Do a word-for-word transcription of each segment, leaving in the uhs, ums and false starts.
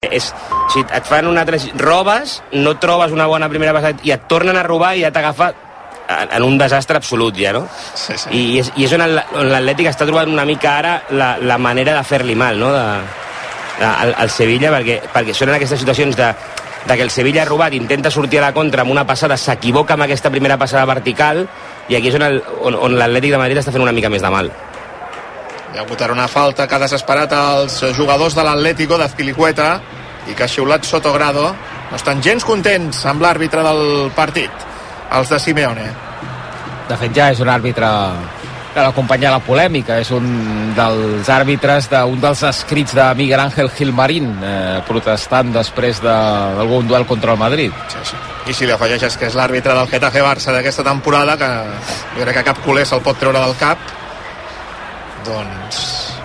És, si et fan una altra... robes, no trobes una bona primera passada i et tornen a robar i ja t'agafa en un desastre absolut ja, no? Sí, sí. I, és, i és on l'Atlètic està trobant una mica ara la, la manera de fer-li mal, no? De, de, al, al Sevilla, perquè, perquè són en aquestes situacions de, de que el Sevilla ha robat, intenta sortir a la contra amb una passada, s'equivoca amb aquesta primera passada vertical, i aquí és on, el, on, on l'Atlètic de Madrid està fent una mica més de mal. Hi ha hagut una falta que ha desesperat els jugadors de l'Atlético d'Azpilicueta i que ha xiulat Sotogrado. No estan gens contents amb l'àrbitre del partit, els de Simeone. De fet, ja és un àrbitre que l'acompanya a la polèmica, és un dels àrbitres d'un dels escrits de Miguel Ángel Gilmarín, eh, protestant després de, d'algun duel contra el Madrid. Sí, sí. I si li afegeixes que és l'àrbitre del Getafe Barça d'aquesta temporada, que jo crec que cap culer se'l pot treure del cap, doncs...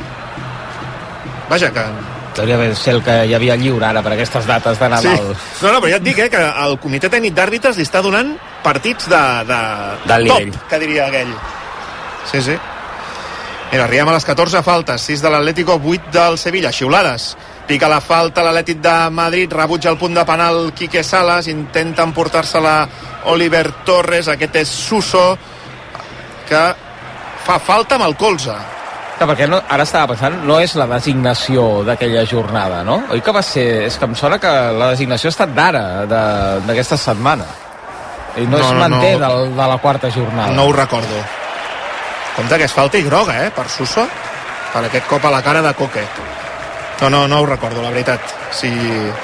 Vaja, que... Hauria de ser el que hi havia lliure ara per aquestes dates de Nadal. Sí. No, no, però ja et dic, eh, que el comitè tècnic d'àrbitres li està donant partits de, de del top, nivell, que diria aquell. Sí, sí. Mira, arribem a les catorze faltes, sis de l'Atlético, vuit del Sevilla, xiulades. Pica la falta l'Atlètic de Madrid, rebutja el punt de penal Quique Salas, intenta emportar-se-la Oliver Torres, aquest és Suso, que fa falta amb el colze. Que perquè no, ara estava pensant, no és la designació d'aquella jornada, no? Oi que va ser... És que em sona que la designació ha estat d'ara, d'aquesta setmana. I no, no es manté no, no. De, de la quarta jornada. No ho recordo. Compte que és falta i groga, eh, per Suso, per aquest cop a la cara de Coque. No, no, no ho recordo, la veritat. Si...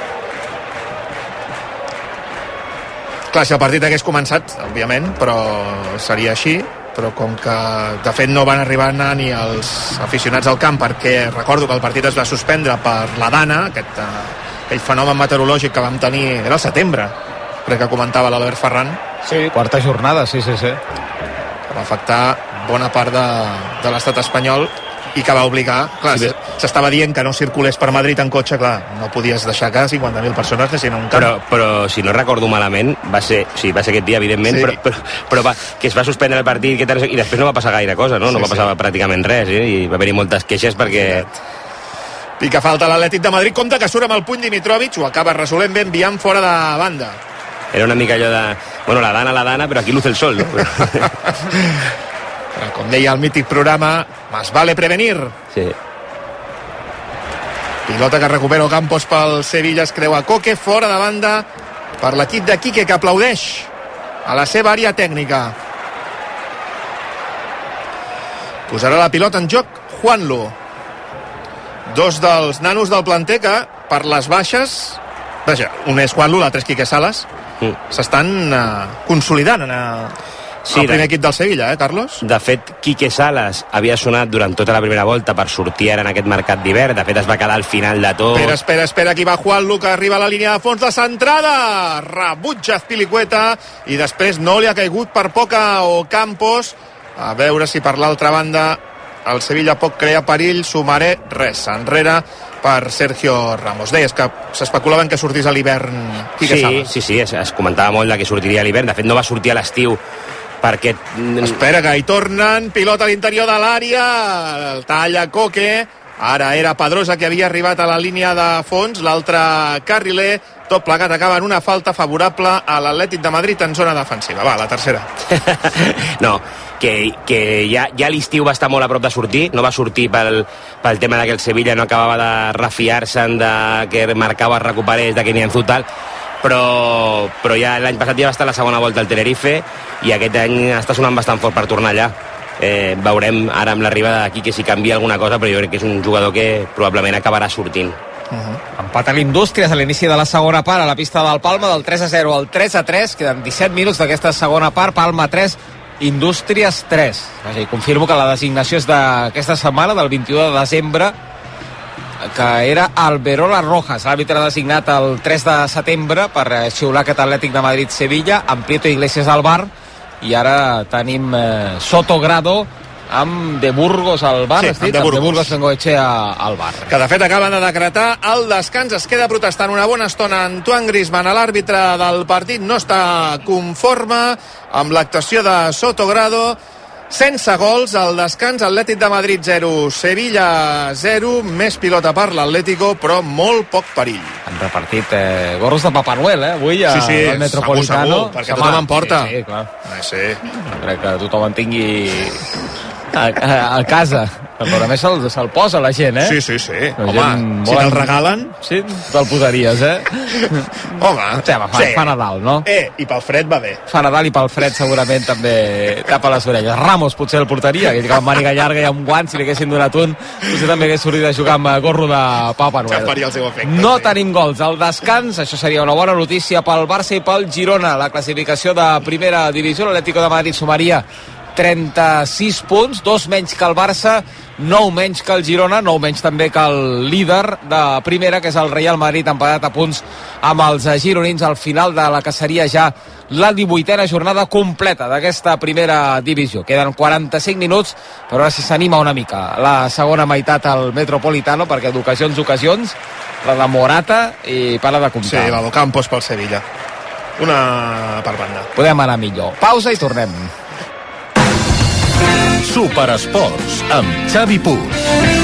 Clar, si el partit hagués començat, òbviament, però seria així, però com que de fet no van arribar a anar ni els aficionats al camp, perquè recordo que el partit es va suspendre per la Dana, aquest, uh, aquell fenomen meteorològic que vam tenir, era el setembre, crec que comentava l'Albert Ferran. Sí, quarta jornada, sí, sí, sí. Que va afectar bona part de, de l'estat espanyol i que va obligar, clar, sí, s'estava dient que no circulés per Madrid en cotxe, clar, no podies deixar que cinquanta mil persones fessin un camp. Però, però si no recordo malament, va ser, sí, va ser aquest dia, evidentment, sí. però, però, però va, que es va suspendre el partit, que tal, i després no va passar gaire cosa, no? No sí, va passar sí. pràcticament res, eh? I va haver-hi moltes queixes perquè... Pica falta l'Atlètic de Madrid, compte que surt amb el puny Dimitrovic, ho acaba resolent bé, enviant fora de banda. Era una mica allò de... Bueno, la Dana, la Dana, però aquí luce el sol, no? Com deia el mític programa, más vale prevenir. Sí. Pilota que recupera Ocampos pel Sevilla, es creu a Coque, fora de banda per l'equip de Quique, que aplaudeix a la seva àrea tècnica. Posarà la pilota en joc Juanlo. Dos dels nanos del planter que, per les baixes, vaja, un és Juanlo, l'altre és Quique Salas, mm. s'estan uh, consolidant en uh, sí, el primer de, equip del Sevilla, eh, Carlos? De fet, Quique Salas havia sonat durant tota la primera volta per sortir ara en aquest mercat d'hivern. De fet, es va quedar al final de tot. Espera, espera, espera, aquí va Juanlo, que arriba a la línia de fons de centrada. Rebutja Azpilicueta i després no li ha caigut per poca Ocampos. A veure si per l'altra banda el Sevilla pot crear perill. Sumaré res, enrere per Sergio Ramos. Deies que s'especulava en que sortís a l'hivern Quique sí, Salas. Sí, sí, es, es comentava molt de que sortiria a l'hivern. De fet, no va sortir a l'estiu perquè... Espera, que hi tornen, pilota a l'interior de l'àrea, el talla Coque, ara era Pedrosa que havia arribat a la línia de fons, l'altre carriler, tot plegat acaba en una falta favorable a l'Atlètic de Madrid en zona defensiva. Va, la tercera. No, que, que ja, ja l'estiu va estar molt a prop de sortir, no va sortir pel, pel tema de que el Sevilla no acabava de refiar-se'n, de que marcava, recuperés, de que n'hi ha tal, però, però ja l'any passat ja va estar a la segona volta al Tenerife i aquest any està sonant bastant fort per tornar allà. Eh, veurem ara amb l'arribada d'aquí que si canvia alguna cosa, però jo crec que és un jugador que probablement acabarà sortint. Uh-huh. Empat a l'Indústries a l'inici de la segona part a la pista del Palma, del tres a zero al tres a tres, queden disset minuts d'aquesta segona part. Palma tres, Indústries tres. Vaja, i confirmo que la designació és d'aquesta setmana, del vint-i-u de desembre, que era Alberola Rojas, l'àrbitre designat el tres de setembre per xiular aquest Atlètic de Madrid-Sevilla, amb Prieto Iglesias al bar, i ara tenim eh, Sotogrado amb De Burgos al bar, sí, has dit? De Burgos, de Burgos Bengoechea al bar. Que de fet acaben de decretar el descans, es queda protestant una bona estona Antoine Griezmann, l'àrbitre del partit no està conforme amb l'actuació de Sotogrado sense gols, al descans Atlètic de Madrid zero, Sevilla zero, més pilota per l'Atlético, però molt poc perill. Han repartit eh, gorros de Papa Noel, eh, avui a, sí, sí, al Metropolitano. Segur, segur, perquè tothom en porta. Sí, sí, clar. Eh, sí. No crec que tothom en tingui a, a, a casa. Però a més se'l se posa la gent, eh? Sí, sí, sí. La Home, si te'l regalen... Sí, te'l posaries, eh? Home, sí, fa, sí. fa Nadal, no? Eh, i pel fred va bé. Fa Nadal i pel fred segurament també tapa les orelles. Ramos potser el portaria, que amb màniga llarga i amb guants, si li haguessin donat un, potser també hagués sortit a jugar amb gorro de Papa Noel. Ja faria el seu efecte. No sí. tenim gols. Al descans, això seria una bona notícia pel Barça i pel Girona. La classificació de primera divisió, l'Atlético de Madrid sumaria trenta-sis punts, dos menys que el Barça, nou menys que el Girona, nou menys també que el líder de primera, que és el Real Madrid, empatat a punts amb els gironins al final de la que seria ja la divuitena jornada completa d'aquesta primera divisió. Queden quaranta-cinc minuts, però ara si s'anima una mica la segona meitat al Metropolitano, perquè d'ocasions, ocasions, la de Morata i para de comptar. Sí, la de Campos pel Sevilla. Una per banda. Podem anar millor. Pausa i tornem. Superesports amb Xavi Puig.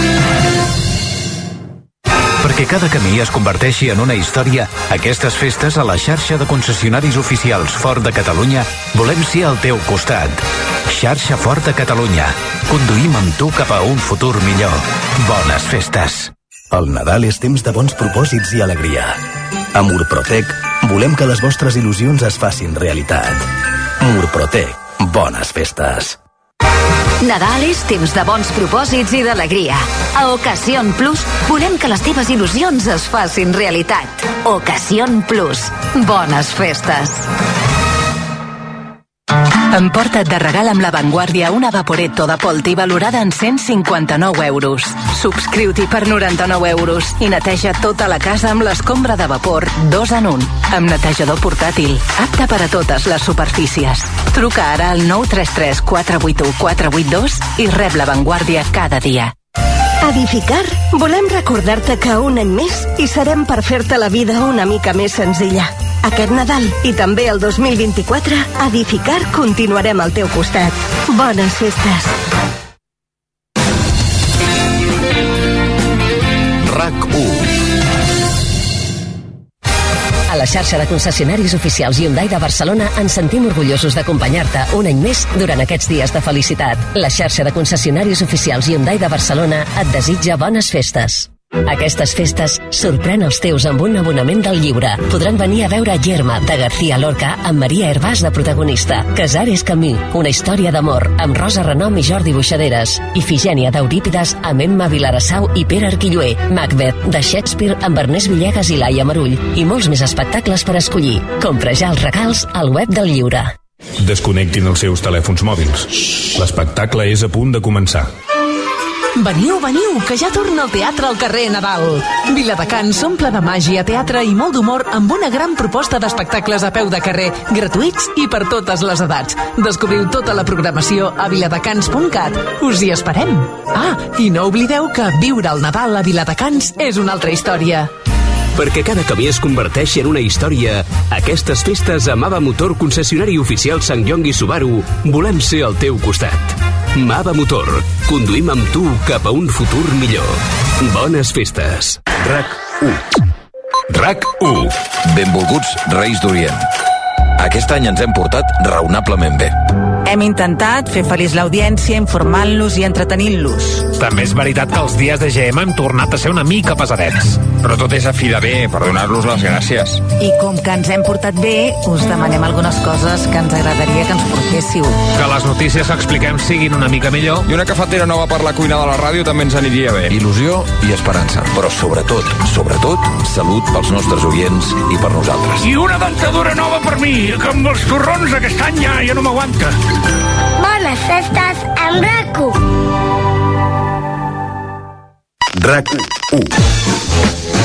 Perquè cada camí es converteixi en una història, aquestes festes a la xarxa de concessionaris oficials Ford de Catalunya volem ser al teu costat. Xarxa Ford de Catalunya. Conduïm amb tu cap a un futur millor. Bones festes. El Nadal és temps de bons propòsits i alegria. A Murprotec volem que les vostres il·lusions es facin realitat. Murprotec. Bones festes. Nadal és temps de bons propòsits i d'alegria. A Ocasión Plus volem que les teves il·lusions es facin realitat. Ocasión Plus. Bones festes. Emporta't de regal amb La Vanguardia una Vaporetto de Polti valorada en cent cinquanta-nou euros. Subscriu-t'hi per noranta-nou euros i neteja tota la casa amb l'escombra de vapor dos en un, amb netejador portàtil, apte per a totes les superfícies. Truca ara al nou tres tres quatre vuit u quatre vuit dos i rep La Vanguardia cada dia. Edificar, volem recordar-te que un any més hi serem per fer-te la vida una mica més senzilla. Aquest Nadal i també el dos mil vint-i-quatre, a Edificar continuarem al teu costat. Bones festes. RAC u. A la xarxa de concessionaris oficials Hyundai de Barcelona ens sentim orgullosos d'acompanyar-te un any més durant aquests dies de felicitat. La xarxa de concessionaris oficials Hyundai de Barcelona et desitja bones festes. Aquestes festes sorprèn els teus amb un abonament del lliure. Podran venir a veure Yerma, de García Lorca, amb Maria Hervás de protagonista. Casares Camí, una història d'amor, amb Rosa Renom i Jordi Buixaderes. Ifigènia d'Eurípides, amb Emma Vilarassau i Pere Arquilloé. Macbeth, de Shakespeare, amb Ernest Villegas i Laia Marull. I molts més espectacles per escollir. Compra ja els regals al web del lliure. Desconnectin els seus telèfons mòbils. L'espectacle és a punt de començar. Veniu, veniu, que ja torna el teatre al carrer Nadal. Viladecans s'omple de màgia, teatre i molt d'humor amb una gran proposta d'espectacles a peu de carrer, gratuïts i per totes les edats. Descobriu tota la programació a viladecans punt cat. Us hi esperem. Ah, i no oblideu que viure el Nadal a Viladecans és una altra història. Perquè cada camí es converteixi en una història, aquestes festes a Mava Motor, concessionari oficial SsangYong i Subaru, volem ser al teu costat. Mava Motor. Conduïm amb tu cap a un futur millor. Bones festes. RAC u. RAC u. Benvolguts Reis d'Orient. Aquest any ens hem portat raonablement bé. Hem intentat fer feliç l'audiència informant-los i entretenint-los. També és veritat que els dies de G M hem tornat a ser una mica pesadets. Però tot és a fi de bé per donar-los les gràcies. I com que ens hem portat bé, us demanem algunes coses que ens agradaria que ens portéssiu. Que les notícies que expliquem siguin una mica millor. I una cafetera nova per la cuina de la ràdio també ens aniria bé. Il·lusió i esperança. Però sobretot, sobretot, salut pels nostres oients i per nosaltres. I una dentadura nova per mi, que amb els torrons aquest any ja, ja no m'aguanta. Bones festes amb RAC u. RAC u.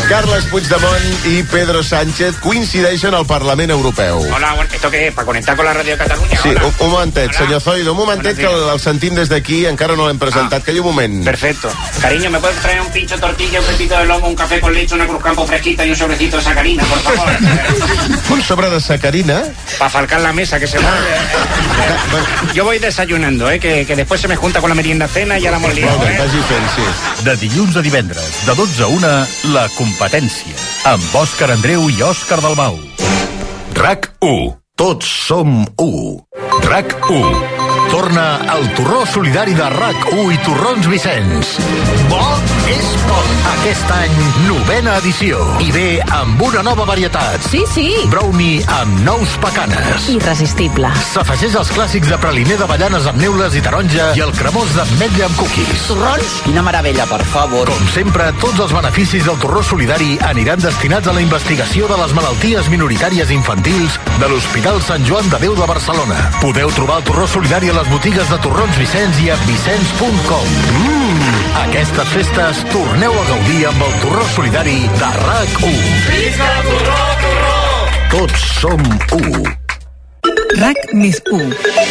Carles Puigdemont y Pedro Sánchez coincideixen al Parlament Europeu. Hola, bueno, ¿esto qué es? ¿Para conectar con la Radio de Catalunya? Sí, Hola. un, un momentet, Hola. senyor Zoido, un momentet que el, el sentim des d'aquí, encara no l'hem presentat, ah. que hi ha un moment. Perfecto. Cariño, ¿me puedes traer un pincho tortilla, un pepito de lomo, un café con leche, una cruzcampo fresquita y un sobrecito de sacarina, por favor? Un sobre de sacarina? Para falcar la mesa, que se mueve. Yo voy desayunando, ¿eh? Que, que después se me junta con la merienda cena y ya la hemos liado, Molt bé, ¿eh? vagi fent, sí. De dilluns a divendres, de dotze a una, La Competència, amb Òscar Andreu i Òscar Dalmau. RAC u. Tots som u. RAC u. Torna el torró solidari de RAC u i Torrons Vicenç. Bo és bo. Aquest any, novena edició. I ve amb una nova varietat. Sí, sí. Brownie amb nous pecanes. Irresistible. S'afegeix als clàssics de praliner d'avellanes amb neules i taronja i el cremós d'ametlla amb cookies. Torrons? Quina meravella, per favor. Com sempre, tots els beneficis del torró solidari aniran destinats a la investigació de les malalties minoritàries infantils de l'Hospital Sant Joan de Déu de Barcelona. Podeu trobar el torró solidari a les botigues de Torrons Vicenç i a vicenç punt com. Mmm! Aquestes festes torneu a gaudir amb el torró solidari de RAC u. Visca torró, torró! Tots som u. RAC més u.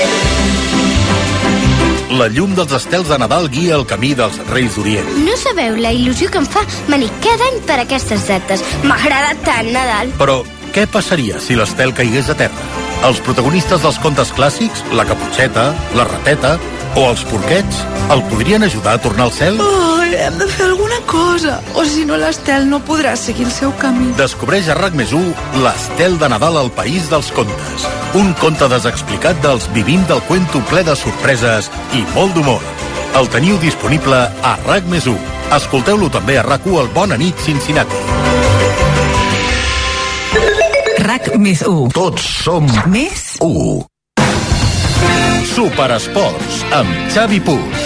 La llum dels estels de Nadal guia el camí dels Reis d'Orient. No sabeu la il·lusió que em fa venir cada any per aquestes dates. M'agrada tant Nadal. Però què passaria si l'estel caigués a terra? Els protagonistes dels contes clàssics, la Caputxeta, la Rateta o els porquets, el podrien ajudar a tornar al cel? Oh, hem de fer alguna cosa, o si no l'Estel no podrà seguir el seu camí. Descobreix a RAC més u l'Estel de Nadal al País dels Contes. Un conte desexplicat dels Vivim del Cuento ple de sorpreses i molt d'humor. El teniu disponible a RAC més u. Escolteu-lo també a RAC u al Bona Nit Cincinnati. RAC més u. Tots som més u. Superesports amb Xavi Puig.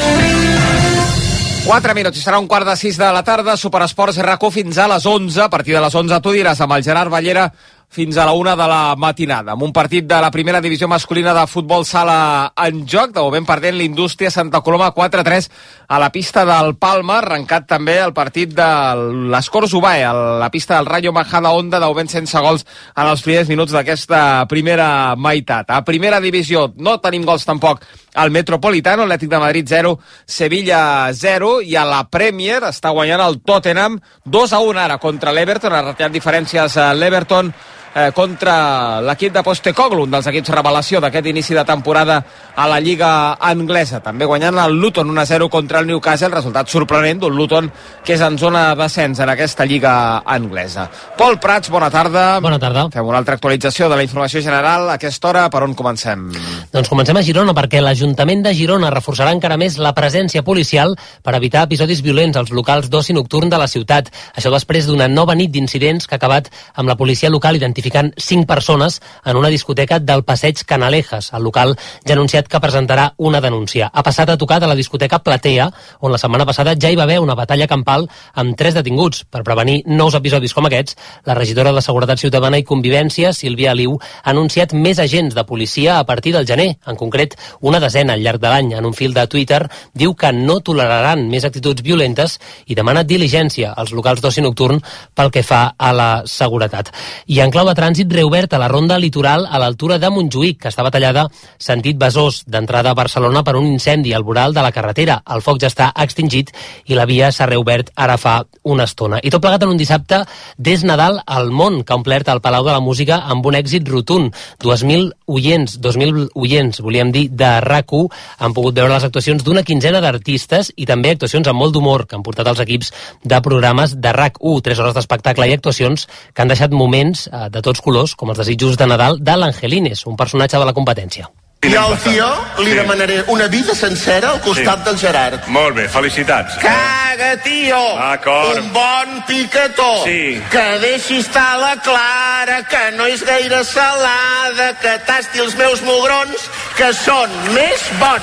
quatre minuts i serà un quart de sis de la tarda. Superesports RAC u fins a les onze. A partir de les onze tu diràs amb el Gerard Ballera fins a la una de la matinada. Amb un partit de la primera divisió masculina de futbol sala en joc, de moment perdent l'Indústria Santa Coloma quatre a tres a la pista del Palma. Arrencat també el partit de l'Escorç Ubae, a la pista del Rayo Majada Honda, de moment sense gols en els primers minuts d'aquesta primera meitat. A primera divisió no tenim gols tampoc al Metropolitano, Atlètic de Madrid zero, Sevilla zero, i a la Premier està guanyant el Tottenham dos a un ara contra l'Everton. Ha retallat diferències a l'Everton eh, contra l'equip de Postecoglou, un dels equips revelació d'aquest inici de temporada a la Lliga Anglesa. També guanyant el Luton un a zero contra el Newcastle, resultat sorprenent d'un Luton que és en zona d'ascens en aquesta Lliga Anglesa. Pol Prats, bona tarda. Bona tarda. Fem una altra actualització de la informació general. A aquesta hora, per on comencem? Doncs comencem a Girona, perquè l'Ajuntament de Girona reforçarà encara més la presència policial per evitar episodis violents als locals d'oci nocturn de la ciutat. Això després d'una nova nit d'incidents que ha acabat amb la policia local identificant cinc persones en una discoteca del Passeig Canalejas. El local ja ha anunciat que presentarà una denúncia. Ha passat a tocar de la discoteca Platea, on la setmana passada ja hi va haver una batalla campal amb tres detinguts. Per prevenir nous episodis com aquests, la regidora de Seguretat Ciutadana i Convivència, Sílvia Aliu, ha anunciat més agents de policia a partir del gener, en concret una desena al llarg de l'any. En un fil de Twitter diu que no toleraran més actituds violentes i demana diligència als locals d'oci nocturn pel que fa a la seguretat. I en clau de trànsit, reobert a la ronda litoral a l'altura de Montjuïc, que estava tallada sentit Besòs, d'entrada a Barcelona per un incendi al voral de la carretera. El foc ja està extingit i la via s'ha reobert ara fa una estona. I tot plegat en un dissabte des Nadal al món, que ha omplert el Palau de la Música amb un èxit rotund. Dos mil oients, dos mil oients, volíem dir, de RAC u, han pogut veure les actuacions d'una quinzena d'artistes i també actuacions amb molt d'humor que han portat els equips de programes de RAC u. Tres hores d'espectacle i actuacions que han deixat moments eh, de tots colors, com els desitjos de Nadal de l'Angelines, un personatge de la competència. I al tio li demanaré una vida sencera al costat sí. del Gerard. Molt bé, felicitats. Caga, tio! D'acord. Un bon picató. Sí. Que deixi estar la Clara, que no és gaire salada, que tasti els meus mugrons, que són més bons.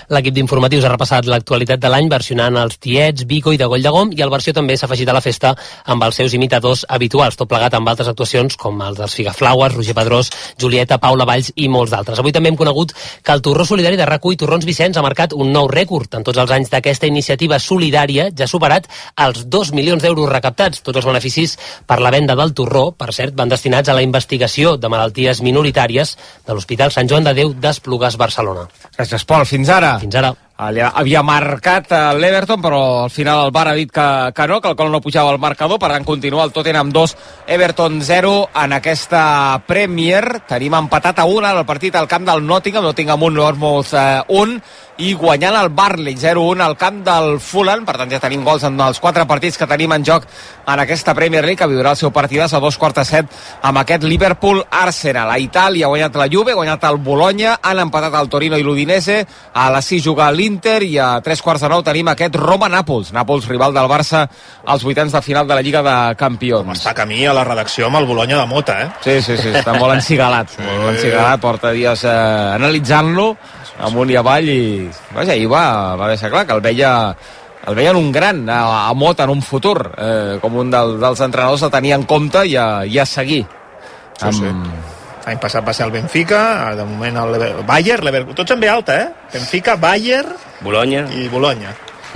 L'equip d'informatius ha repassat l'actualitat de l'any versionant els tiets, Vico i de Goll de Gom, i el versió també s'ha afegit a la festa amb els seus imitadors habituals, tot plegat amb altres actuacions com els dels Figaflaues, Roger Pedrós, Julieta, Paula Valls i molts d'altres. Avui també hem conegut que el Torró Solidari de RAC u i Torrons Vicenç ha marcat un nou rècord. En tots els anys d'aquesta iniciativa solidària ja ha superat els dos milions d'euros recaptats. Tots els beneficis per la venda del torró, per cert, van destinats a la investigació de malalties minoritàries de l'Hospital Sant Joan de Déu d'Esplugues, Barcelona. Gràcies, Pol. Fins ara. Fins ara. Havia marcat l'Everton, però al final el V A R ha dit que, que no, que el Col no pujava al marcador. Per tant, continua el Tottenham dos, Everton zero en aquesta Premier. Tenim empatat a un el partit al camp del Nottingham, Nottingham un, Bournemouth un, i guanyant el Burnley zero un al camp del Fulham. Per tant, ja tenim gols en els quatre partits que tenim en joc en aquesta Premier League, que viurà el seu partidàs a dos quarts de set amb aquest Liverpool-Arsenal. A Itàlia ha guanyat la Juve, ha guanyat el Bologna, han empatat el Torino i l'Udinese, a les sis juga l'Inter, i a tres quarts de nou tenim aquest Roma-Nàpols. Nàpols, rival del Barça als vuitens de final de la Lliga de Campions. Com està camí a la redacció amb el Bologna de Mota, eh? Sí, sí, sí, està molt encigalat. Sí. Molt encigalat, porta dies eh, analitzant-lo amunt i avall, i vaja, ahir va, va deixar clar que el veia el veien un gran a, a Mota en un futur, eh, com un del, dels entrenadors a tenir en compte i a, i a seguir. Sí, amb... sí. L'any passat va ser el Benfica, de moment el Lever... Bayern, Lever... tots en ve alta, eh? Benfica, Bayern, Bologna i Bologna.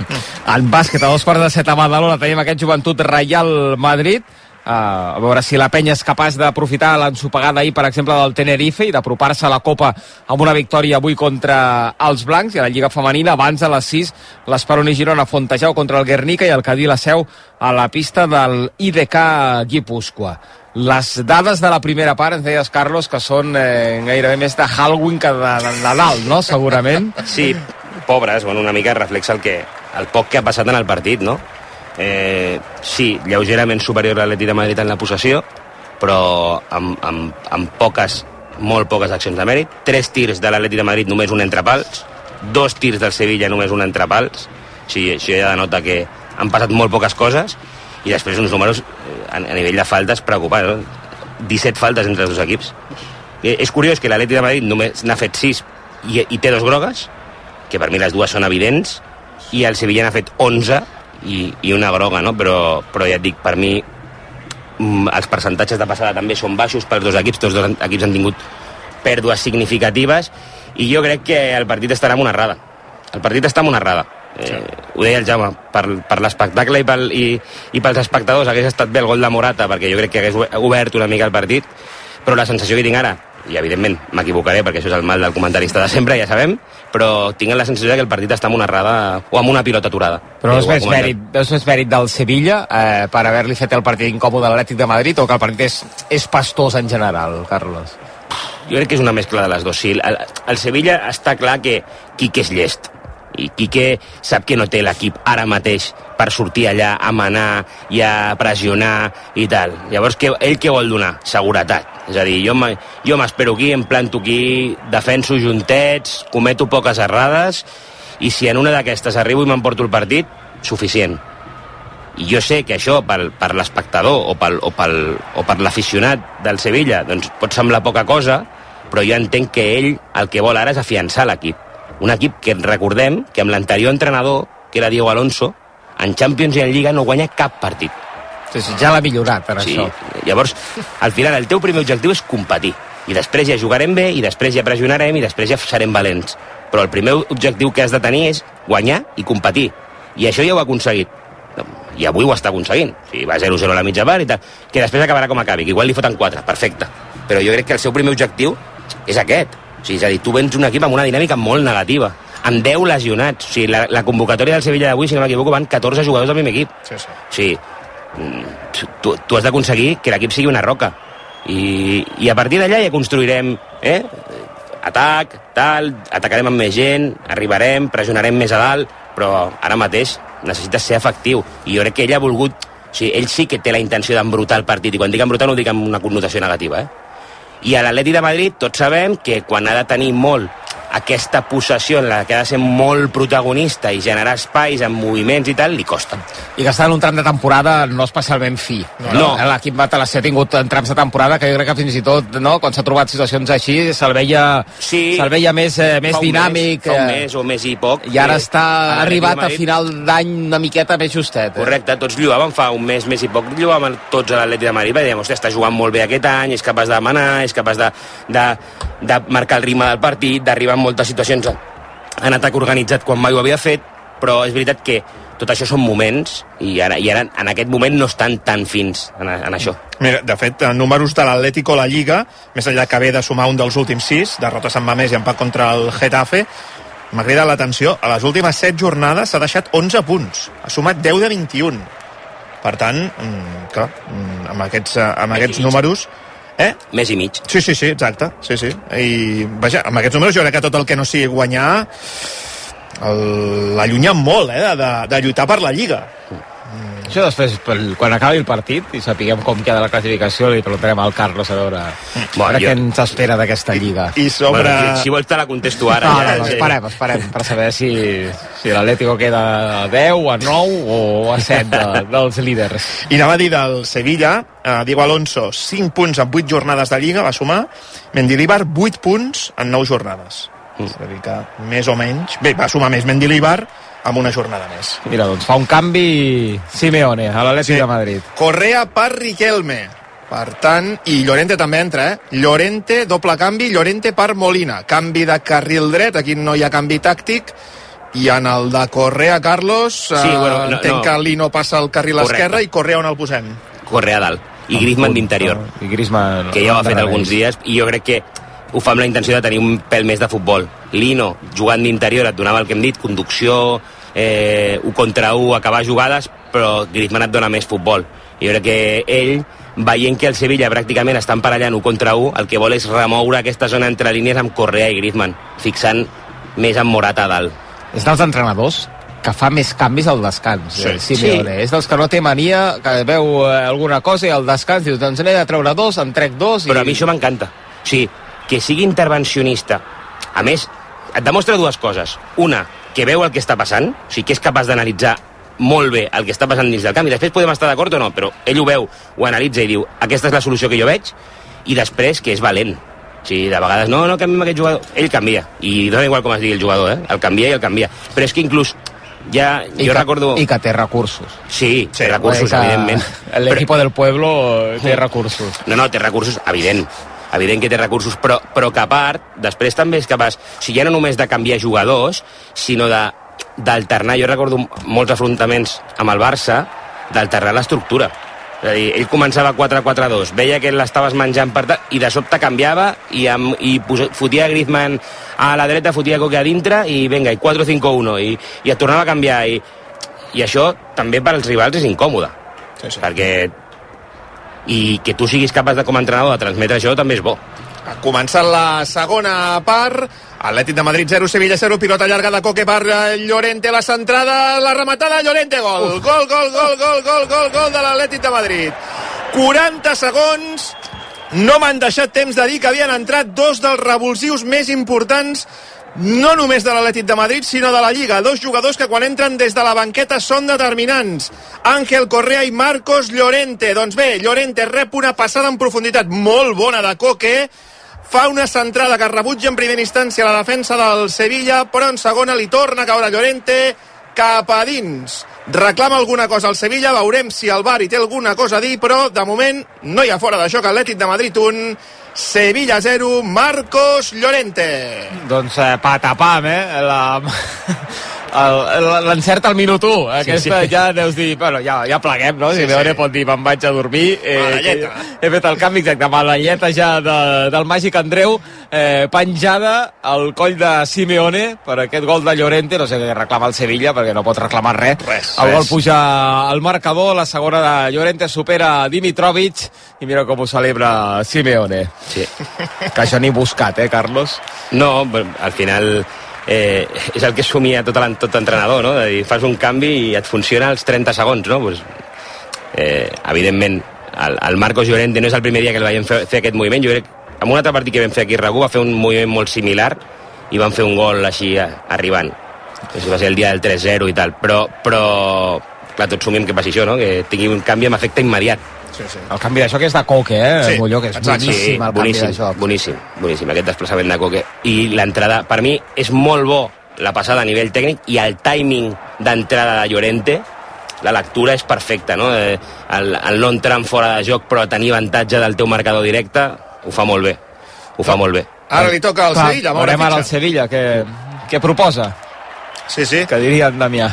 En bàsquet, a dos quarts de set a Badalona tenim aquest Joventut Reial Madrid. Uh, a veure si la penya és capaç d'aprofitar l'ensopegada ahir, per exemple, del Tenerife, i d'apropar-se a la Copa amb una victòria avui contra els blancs. I a la Lliga Femenina, abans a les sis, l'Esperoni Girona Fontejau contra el Guernica i el Cadí la Seu a la pista del I D K Guipúscoa. Les dades de la primera part, ens deies, Carlos, que són eh, gairebé més de Halloween que de, de Nadal, no?, segurament. Sí, pobres, bueno, una mica reflexa el, que, el poc que ha passat en el partit, no? Eh, sí, lleugerament superior a l'Atlètic de Madrid en la possessió, però amb, amb, amb poques, molt poques accions de mèrit. Tres tirs de l'Atlètic de Madrid, només un entrepals. Dos tirs del Sevilla, només un entrepals. Sí, això ja denota que han passat molt poques coses. I després uns números a, a nivell de faltes preocupants, no? disset faltes entre els dos equips. Eh, és curiós que l'Atlètic de Madrid només n'ha fet sis i, i té dos grogues, que per mi les dues són evidents, i el Sevilla n'ha fet onze i, i una groga, no? Però, però ja et dic, per mi mm, els percentatges de passada també són baixos pels dos equips, tots dos equips han tingut pèrdues significatives, i jo crec que el partit estarà en una errada. El partit està en una errada. Eh, sí. Ho deia el Jaume, per, per l'espectacle i, pel, i, i pels espectadors hagués estat bé el gol de Morata, perquè jo crec que hagués obert una mica el partit, però la sensació que tinc ara, i evidentment m'equivocaré perquè això és el mal del comentarista de sempre, ja sabem, però tinc la sensació que el partit està en una errada o amb una pilota aturada. Però no és més mèrit, no és més mèrit del Sevilla eh, per haver-li fet el partit incòmode a l'Atlètic de Madrid, o que el partit és, és pastós en general, Carlos? Jo crec que és una mescla de les dues. Sí, el, el Sevilla està clar que Quique és llest, i Quique sap que no té l'equip ara mateix per sortir allà a manar i a pressionar i tal. Llavors, que, ell què vol donar? Seguretat. És a dir, jo, jo m'espero aquí, em planto aquí, defenso juntets, cometo poques errades, i si en una d'aquestes arribo i m'emporto el partit, suficient. I jo sé que això per, per l'espectador o, pel, o, pel, o per l'aficionat del Sevilla doncs pot semblar poca cosa, però jo entenc que ell el que vol ara és afiançar l'equip. Un equip que recordem que amb l'anterior entrenador, que era Diego Alonso, en Champions i en Lliga no guanya cap partit. Sí, sí, ja l'ha millorat per sí. això. Llavors, al final el teu primer objectiu és competir, i després ja jugarem bé, i després ja pressionarem, i després ja serem valents. Però el primer objectiu que has de tenir és guanyar i competir, i això ja ho ha aconseguit, i avui ho està aconseguint. O sigui, va zero zero a la mitja part i tal, que després acabarà com acabi, que igual li foten quatre, perfecte, però jo crec que el seu primer objectiu és aquest. O sigui, és a dir, tu vens un equip amb una dinàmica molt negativa, amb deu lesionats. O sigui, la, la convocatòria del Sevilla d'avui, si no m'equivoco, van catorze jugadors del primer equip. Sí, sí. O sigui, tu, tu has d'aconseguir que l'equip sigui una roca. I, i a partir d'allà ja construirem, eh? Atac, tal, atacarem amb més gent, arribarem, pressionarem més a dalt, però ara mateix necessites ser efectiu. I jo crec que ell ha volgut... O sigui, ell sí que té la intenció d'embrutar el partit, i quan dic embrutar no ho dic amb una connotació negativa, eh? I a l'Atlètic de Madrid tots sabem que quan ha de tenir molt aquesta possessió en la que ha de ser molt protagonista i generar espais amb moviments i tal, li costa. I que està en un tram de temporada no especialment fi. No. no. L'equip Batalacé ha tingut en trams de temporada que jo crec que fins i tot, no, quan s'ha trobat situacions així, se'l veia, sí, se'l veia més, eh, més dinàmic. Mes, fa un mes o mes i poc. I ara està a arribat a final d'any una miqueta més justet. Eh? Correcte, tots lluaven fa un mes, mes i poc, lluaven tots a l'Atlètic de Madrid, perquè dèiem, hòstia, està jugant molt bé aquest any, és capaç de manar, és capaç de, de, de marcar el ritme del partit, d'arribar en moltes situacions en atac organitzat quan mai ho havia fet, però és veritat que tot això són moments i ara, i ara en aquest moment no estan tan fins en, en això. Mira, de fet, en números de l'Atlético a la Lliga, més enllà que ve de sumar un dels últims sis, derrota Sant Mamés i empat contra el Getafe, m'ha cridat l'atenció, a les últimes set jornades s'ha deixat onze punts, ha sumat deu de vint-i-un. Per tant, clar, amb aquests, amb aquests números... Eh? Més i mig. Sí, sí, sí, exacte. Sí, sí. I, vaja, amb aquests números jo crec que tot el que no sigui guanyar l'allunya molt, eh, de, de lluitar per la Lliga. Mm. Això després, quan acabi el partit i sapiguem com queda la classificació, li preguntarem al Carlos a veure, mm. bueno, a veure jo... què ens espera d'aquesta Lliga. I sobre... Bueno, si, si vols te la contesto ara. No, ja, no, no, esperem, esperem per saber si, si l'Atlético queda a deu, a nou o a set de, dels líders. I anava a dir del Sevilla, eh, Diego Alonso, cinc punts en vuit jornades de Lliga, va sumar, Mendilibar, vuit punts en nou jornades. Mm. És a dir que més o menys... Bé, va sumar més Mendilibar amb una jornada més. Mira, doncs fa un canvi Simeone a l'Atlètic sí. de Madrid. Correa per Riquelme. Per tant, i Llorente també entra, eh? Llorente, doble canvi, Llorente per Molina. Canvi de carril dret, aquí no hi ha canvi tàctic. I en el de Correa, Carlos, sí, eh, bueno, no, entenc no. que Lino passa al carril Correcte. esquerre i Correa on el posem? Correa dalt. I Griezmann d'interior. I Griezmann... Que ja ho ha fet alguns dies, i jo crec que ho fa amb la intenció de tenir un pèl més de futbol. Lino, jugant d'interior, et donava el que hem dit, conducció, eh, un contra un, acabar jugades, però Griezmann et dona més futbol. I jo crec que ell, veient que el Sevilla pràcticament està emparellant un contra un, el que vol és remoure aquesta zona entre línies amb Correa i Griezmann, fixant més en Morata a dalt. És dels entrenadors que fa més canvis al descans, sí. Simeone. Sí. És dels que no té mania, que veu alguna cosa i al descans diu, doncs n'he de treure dos, en trec dos... I... Però a mi això m'encanta. O sigui, que sigui intervencionista. A més, et demostra dues coses. Una, que veu el que està passant, o sigui, que és capaç d'analitzar molt bé el que està passant dins del camp, i després podem estar d'acord o no, però ell ho veu, ho analitza i diu, aquesta és la solució que jo veig, i després que és valent. O sigui, de vegades, no, no canviem aquest jugador. Ell canvia, i dona igual com es digui el jugador, eh? El canvia i el canvia. Però és que inclús ja, I jo que, recordo... I que té recursos. Sí, té recursos, que evidentment. L'equip però... del pueblo té recursos. No, no, té recursos, evident. Evident que té recursos, però, però que a part, després també és capaç, o sigui, ja no només de canviar jugadors, sinó de d'alternar. Jo recordo molts afrontaments amb el Barça, d'alternar l'estructura. És a dir, ell començava quatre quatre dos, veia que l'estaves menjant per tal, i de sobte canviava i, amb, i posa, fotia Griezmann a la dreta, fotia Coque a dintre i vinga, i quatre cinco uno, i, i et tornava a canviar, i, i això també per als rivals és incòmode, sí, sí. perquè i que tu siguis capaç de com a entrenador de transmetre això també és bo. Ha començat la segona part, Atlètic de Madrid zero, Sevilla zero, pilota llarga de Coque per Llorente, la centrada, la rematada, Llorente, gol, Uf. gol, gol, gol, gol, gol, gol, gol de l'Atlètic de Madrid. quaranta segons, no m'han deixat temps de dir que havien entrat dos dels revulsius més importants, no només de l'Atlètic de Madrid, sinó de la Lliga. Dos jugadors que quan entren des de la banqueta són determinants. Ángel Correa i Marcos Llorente. Doncs bé, Llorente rep una passada en profunditat molt bona de Coque, fa una centrada que rebutja en primera instància la defensa del Sevilla, però en segona li torna a caure Llorente cap a dins. Reclama alguna cosa al Sevilla, veurem si el V A R hi té alguna cosa a dir, però de moment no hi ha fora d'això que Atlètic de Madrid un, Sevilla zero, Marcos Llorente. Doncs eh, patapam, eh? La... l'encert al minut u. Aquesta sí, sí. Ja deus dir, bueno, ja, ja pleguem, no? Si sí, sí. Pot dir, me'n vaig a dormir. Eh, he fet el canvi exacte, amb la lleta ja de, del màgic Andreu, eh, penjada al coll de Simeone per aquest gol de Llorente, no sé què reclama el Sevilla, perquè no pot reclamar res. res el res. Gol puja al marcador, la segona de Llorente supera Dimitrovic, i mira com ho celebra Simeone. Sí. Que això ni buscat, eh, Carlos? No, al final... Eh, és el que somia tot, tot entrenador, no? De dir, fas un canvi i et funciona als trenta segons, no? Pues, eh, evidentment el, el Marcos Llorente no és el primer dia que el veiem fer, fer aquest moviment. Jo crec, en un altre partit que vam fer aquí a Ragu va fer un moviment molt similar i van fer un gol així arribant. Això va ser el dia del tres zero i tal, però, però clar, tots somiem que passi això, no? Que tingui un canvi amb efecte immediat. Sí, sí. El canvi de joc és de Koke, eh? Sí, Molló, que és boníssim, sí, el canvi boníssim, de joc. boníssim, boníssim, aquest desplaçament de Koke. I l'entrada, per mi, és molt bo la passada a nivell tècnic i el timing d'entrada de Llorente, la lectura és perfecta, no? Eh, el, el no entrar fora de joc però tenir avantatge del teu marcador directe, ho fa molt bé, ho fa molt bé. Ara li toca al Clar, Sevilla, veurem ara el Sevilla, que, que proposa. Sí, sí. Que diria en Damià.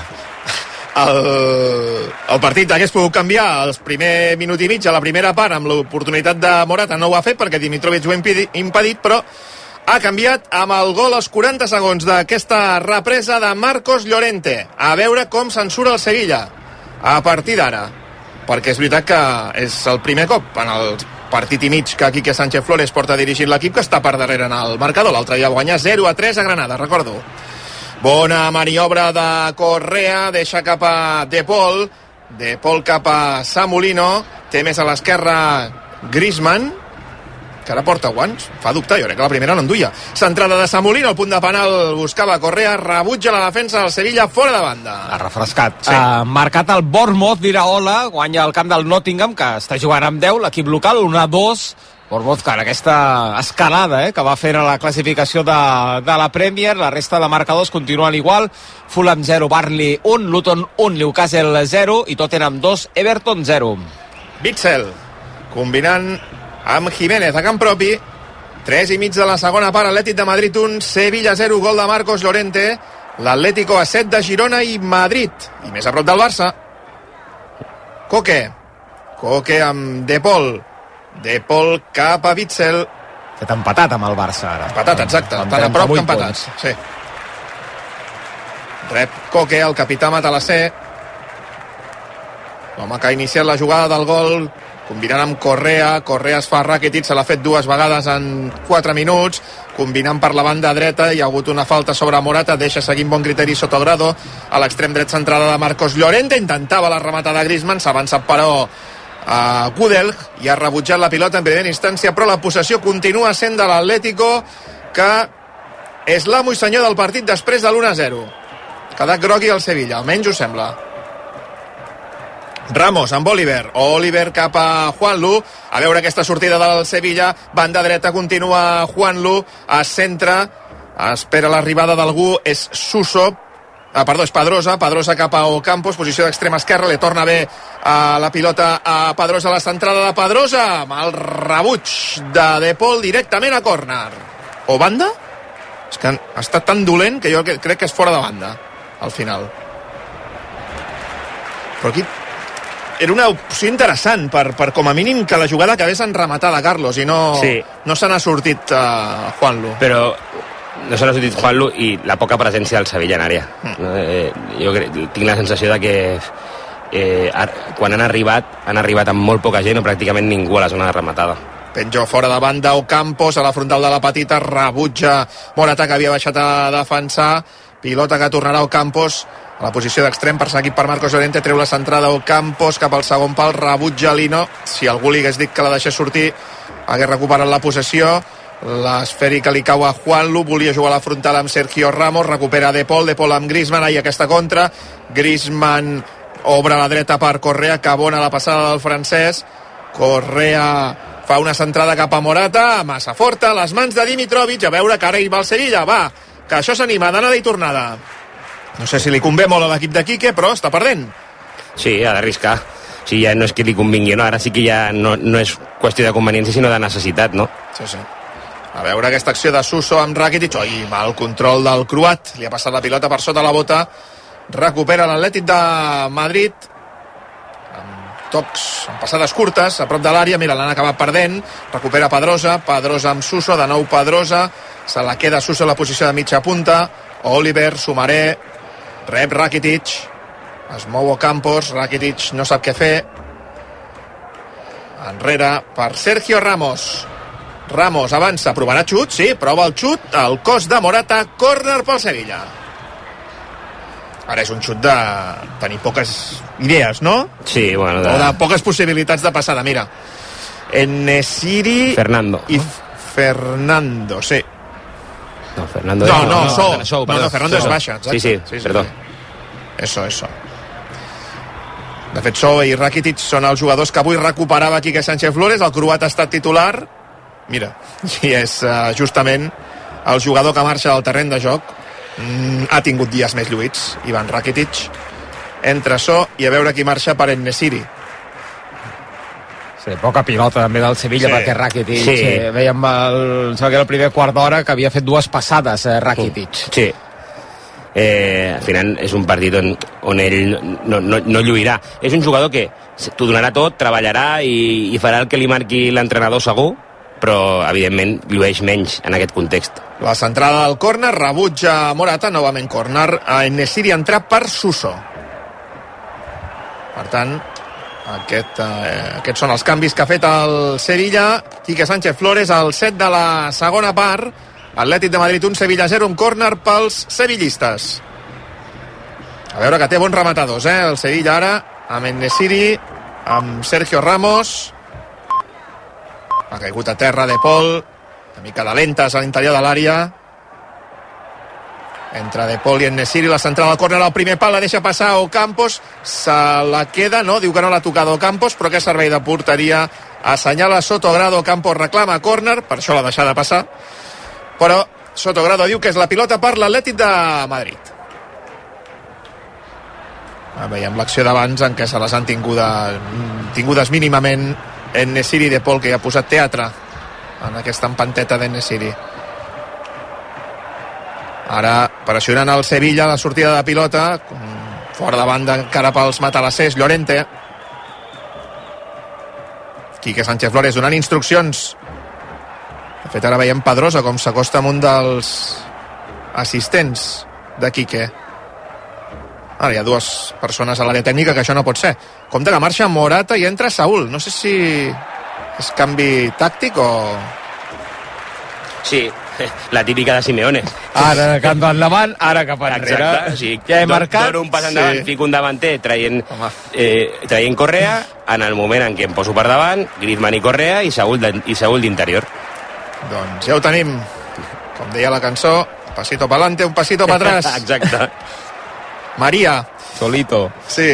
El, el partit hagués pogut canviar els primer minut i mig a la primera part amb l'oportunitat de Morata, no ho ha fet perquè Dimitrovic ho ha impedit, però ha canviat amb el gol als quaranta segons d'aquesta represa de Marcos Llorente. A veure com se'n surt el Sevilla a partir d'ara, perquè és veritat que és el primer cop en el partit i mig que Quique Sánchez Flores porta dirigint l'equip que està per darrere en el marcador. L'altre dia va guanyar zero a tres a Granada, recordo. Bona maniobra de Correa, deixa cap a De Paul, De Paul cap a Samulino, té més a l'esquerra Griezmann, que ara porta guants, fa dubtar, jo crec que la primera no en duia. Centrada de Samulino, al punt de penal buscava Correa, rebutja la defensa del Sevilla fora de banda. Ha refrescat. Sí. Ha marcat el Bournemouth d'Iraola, guanya el camp del Nottingham, que està jugant amb deu, l'equip local, un a dos. Bournemouth, que en aquesta escalada eh, que va fer a la classificació de, de la Premier, la resta de marcadors continuen igual. Fulham zero, Burnley un, Luton un, Newcastle zero i Tottenham dos, Everton zero. Witsel, combinant amb Jiménez a camp propi, tres i mig de la segona part, Atlètic de Madrid un, Sevilla zero, gol de Marcos Llorente, l'Atlético a set de Girona i Madrid, i més a prop del Barça. Koke, Koke amb De Paul, De Paul cap a Witsel. Fet empatat amb el Barça ara. Empatat, exacte, amb tan a prop que trenta-vuit empatats. punts. Sí. Rep Koke, el capità Matalasser, l'home que ha iniciat la jugada del gol, combinant amb Correa. Correa es fa Rakitic, se l'ha fet dues vegades en quatre minuts, combinant per la banda dreta, hi ha hagut una falta sobre Morata, deixa seguir bon criteri Sotogrado, a l'extrem dret centrada de Marcos Llorente, intentava la remata de Griezmann, s'ha avançat però a Gudelj i ha rebutjat la pilota en primera instància, però la possessió continua sent de l'Atlético, que és l'amo i senyor del partit després de l'u a zero. Ha quedat grogui el Sevilla, almenys ho sembla. Ramos amb Oliver, Oliver cap a Juanlu, a veure aquesta sortida del Sevilla, banda dreta, continua Juanlu, a centre, espera l'arribada d'algú, és Suso, ah, perdó, és Pedrosa, Pedrosa cap a Ocampos, posició d'extrema esquerra, li torna bé a la pilota a Pedrosa, la centrada de Pedrosa, amb el rebuig de De Paul directament a córner. O banda? És que ha estat tan dolent que jo crec que és fora de banda, al final. Però aquí era una opció interessant per, per com a mínim que la jugada acabés en rematada, Carlos, i no, sí. no se n'ha sortit uh, Juanlu. Però no se n'ha sortit Juanlu i la poca presència del Sevilla en àrea. Mm. Eh, jo crec, tinc la sensació de que eh, quan han arribat, han arribat amb molt poca gent o pràcticament ningú a la zona de rematada. Penjo fora de banda Ocampos, a la frontal de la petita, rebutja Morata, que havia baixat a defensar, pilota que tornarà Ocampos a la posició d'extrem, perseguit per Marcos Llorente, treu la centrada Ocampos cap al segon pal, rebutja Lino. Si algú li hagués dit que la deixés sortir, hagués recuperat la possessió. L'esfèrica li cau a Juanlu, volia jugar a la frontal amb Sergio Ramos, recupera De Paul, De Paul amb Griezmann, ahí aquesta contra, Griezmann obre a la dreta per Correa, que abona la passada del francès, Correa fa una centrada cap a Morata, massa forta, les mans de Dimitrovic, a veure que ara hi va el Sevilla, va, que això s'anima d'anada i tornada. No sé si li convé molt a l'equip de Quique, però està perdent. Sí, ha d'arriscar. Sí, ja no és que li convingui, no? Ara sí que ja no, no és qüestió de conveniència, sinó de necessitat, no? Sí, sí. A veure aquesta acció de Suso amb Rakitic. Oi, mal control del croat. Li ha passat la pilota per sota la bota. Recupera l'Atlètic de Madrid. Amb tocs, amb passades curtes, a prop de l'àrea. Mira, l'han acabat perdent. Recupera Pedrosa. Pedrosa amb Suso. De nou Pedrosa. Se la queda Suso a la posició de mitja punta. Oliver, Sumaré. Rep Rakitic. Es mou Ocampos. Rakitic no sap què fer. Enrere per Sergio Ramos. Ramos avança, provarà xut, sí, prova el xut, el cos de Morata, córner pel Sevilla. Ara és un xut de tenir poques idees, no? Sí, bueno. De... O de poques possibilitats de passada, mira. Enesiri... Fernando. I Fernando, sí. No, Fernando... No, no, no, So. no, So, no, no, Fernando és baixa, exacte. Sí, sí, sí, sí perdó. Sí. Eso, eso. De fet, So i Rakitic són els jugadors que avui recuperava Quique Sánchez Flores. El croat ha estat titular. Mira, i és uh, justament el jugador que marxa del terreny de joc. Mm, ha tingut dies més lluïts, Ivan Rakitic. Entra So i a veure qui marxa per En-Nesyri. Sí, poca pilota també del Sevilla, Sí. perquè Rakitic, Sí. eh, veiem el, que el primer quart d'hora que havia fet dues passades, eh, Rakitic. Sí. Eh, al final és un partit on, on ell no, no, no lluirà. És un jugador que t'ho donarà tot, treballarà i, i farà el que li marqui l'entrenador segur, però evidentment llueix menys en aquest context. La centrada del córner, rebutja Morata, novament córner. A En-Nesyri entrar per Suso. Per tant, aquest, eh, aquests són els canvis que ha fet el Sevilla. Quique Sánchez Flores al set de la segona part. Atlètic de Madrid un, Sevilla zero, un córner pels sevillistes. A veure que té bons rematadors, eh? El Sevilla ara, amb En-Nesyri, amb Sergio Ramos. Ha caigut a terra De Paul, una mica de lentes a l'interior de l'àrea. Entre De Paul i En-Nesyri, la centrada del córner al primer pal, la deixa passar Ocampos, se la queda, no? Diu que no l'ha tocat Ocampos, però que servei de porteria assenyala Sotogrado. Ocampos reclama córner, per això l'ha deixada passar, però Sotogrado diu que és la pilota per l'Atlètic de Madrid. Ah, veiem l'acció d'abans en què se les han tinguda, tingudes mínimament En-Nesyri i De Paul, que ja ha posat teatre en aquesta empanteta d'En-Nesyri. Ara pressionant el Sevilla, la sortida de pilota, fora de banda encara pels matalassers, Llorente. Quique Sánchez Flores donant instruccions. De fet, ara veiem Pedrosa com s'acosta amb un dels assistents de Quique. Ara hi ha dues persones a l'àrea tècnica, que això no pot ser. Compte que marxa Morata i entra Saúl. No sé si és canvi tàctic o... Sí, la típica de Simeone. Ara cap endavant, ara cap enrere. Exacte, sí. Ja he marcat. Dono un pas endavant, Sí. fico un davanter traient, eh, traient Correa, en el moment en què em poso per davant, Griezmann i Correa i Saúl, de, i Saúl d'interior. Doncs ja ho tenim. Com deia la cançó, un pasito pa'lante, un pasito pa atrás. Exacte. Maria. Solito. Sí.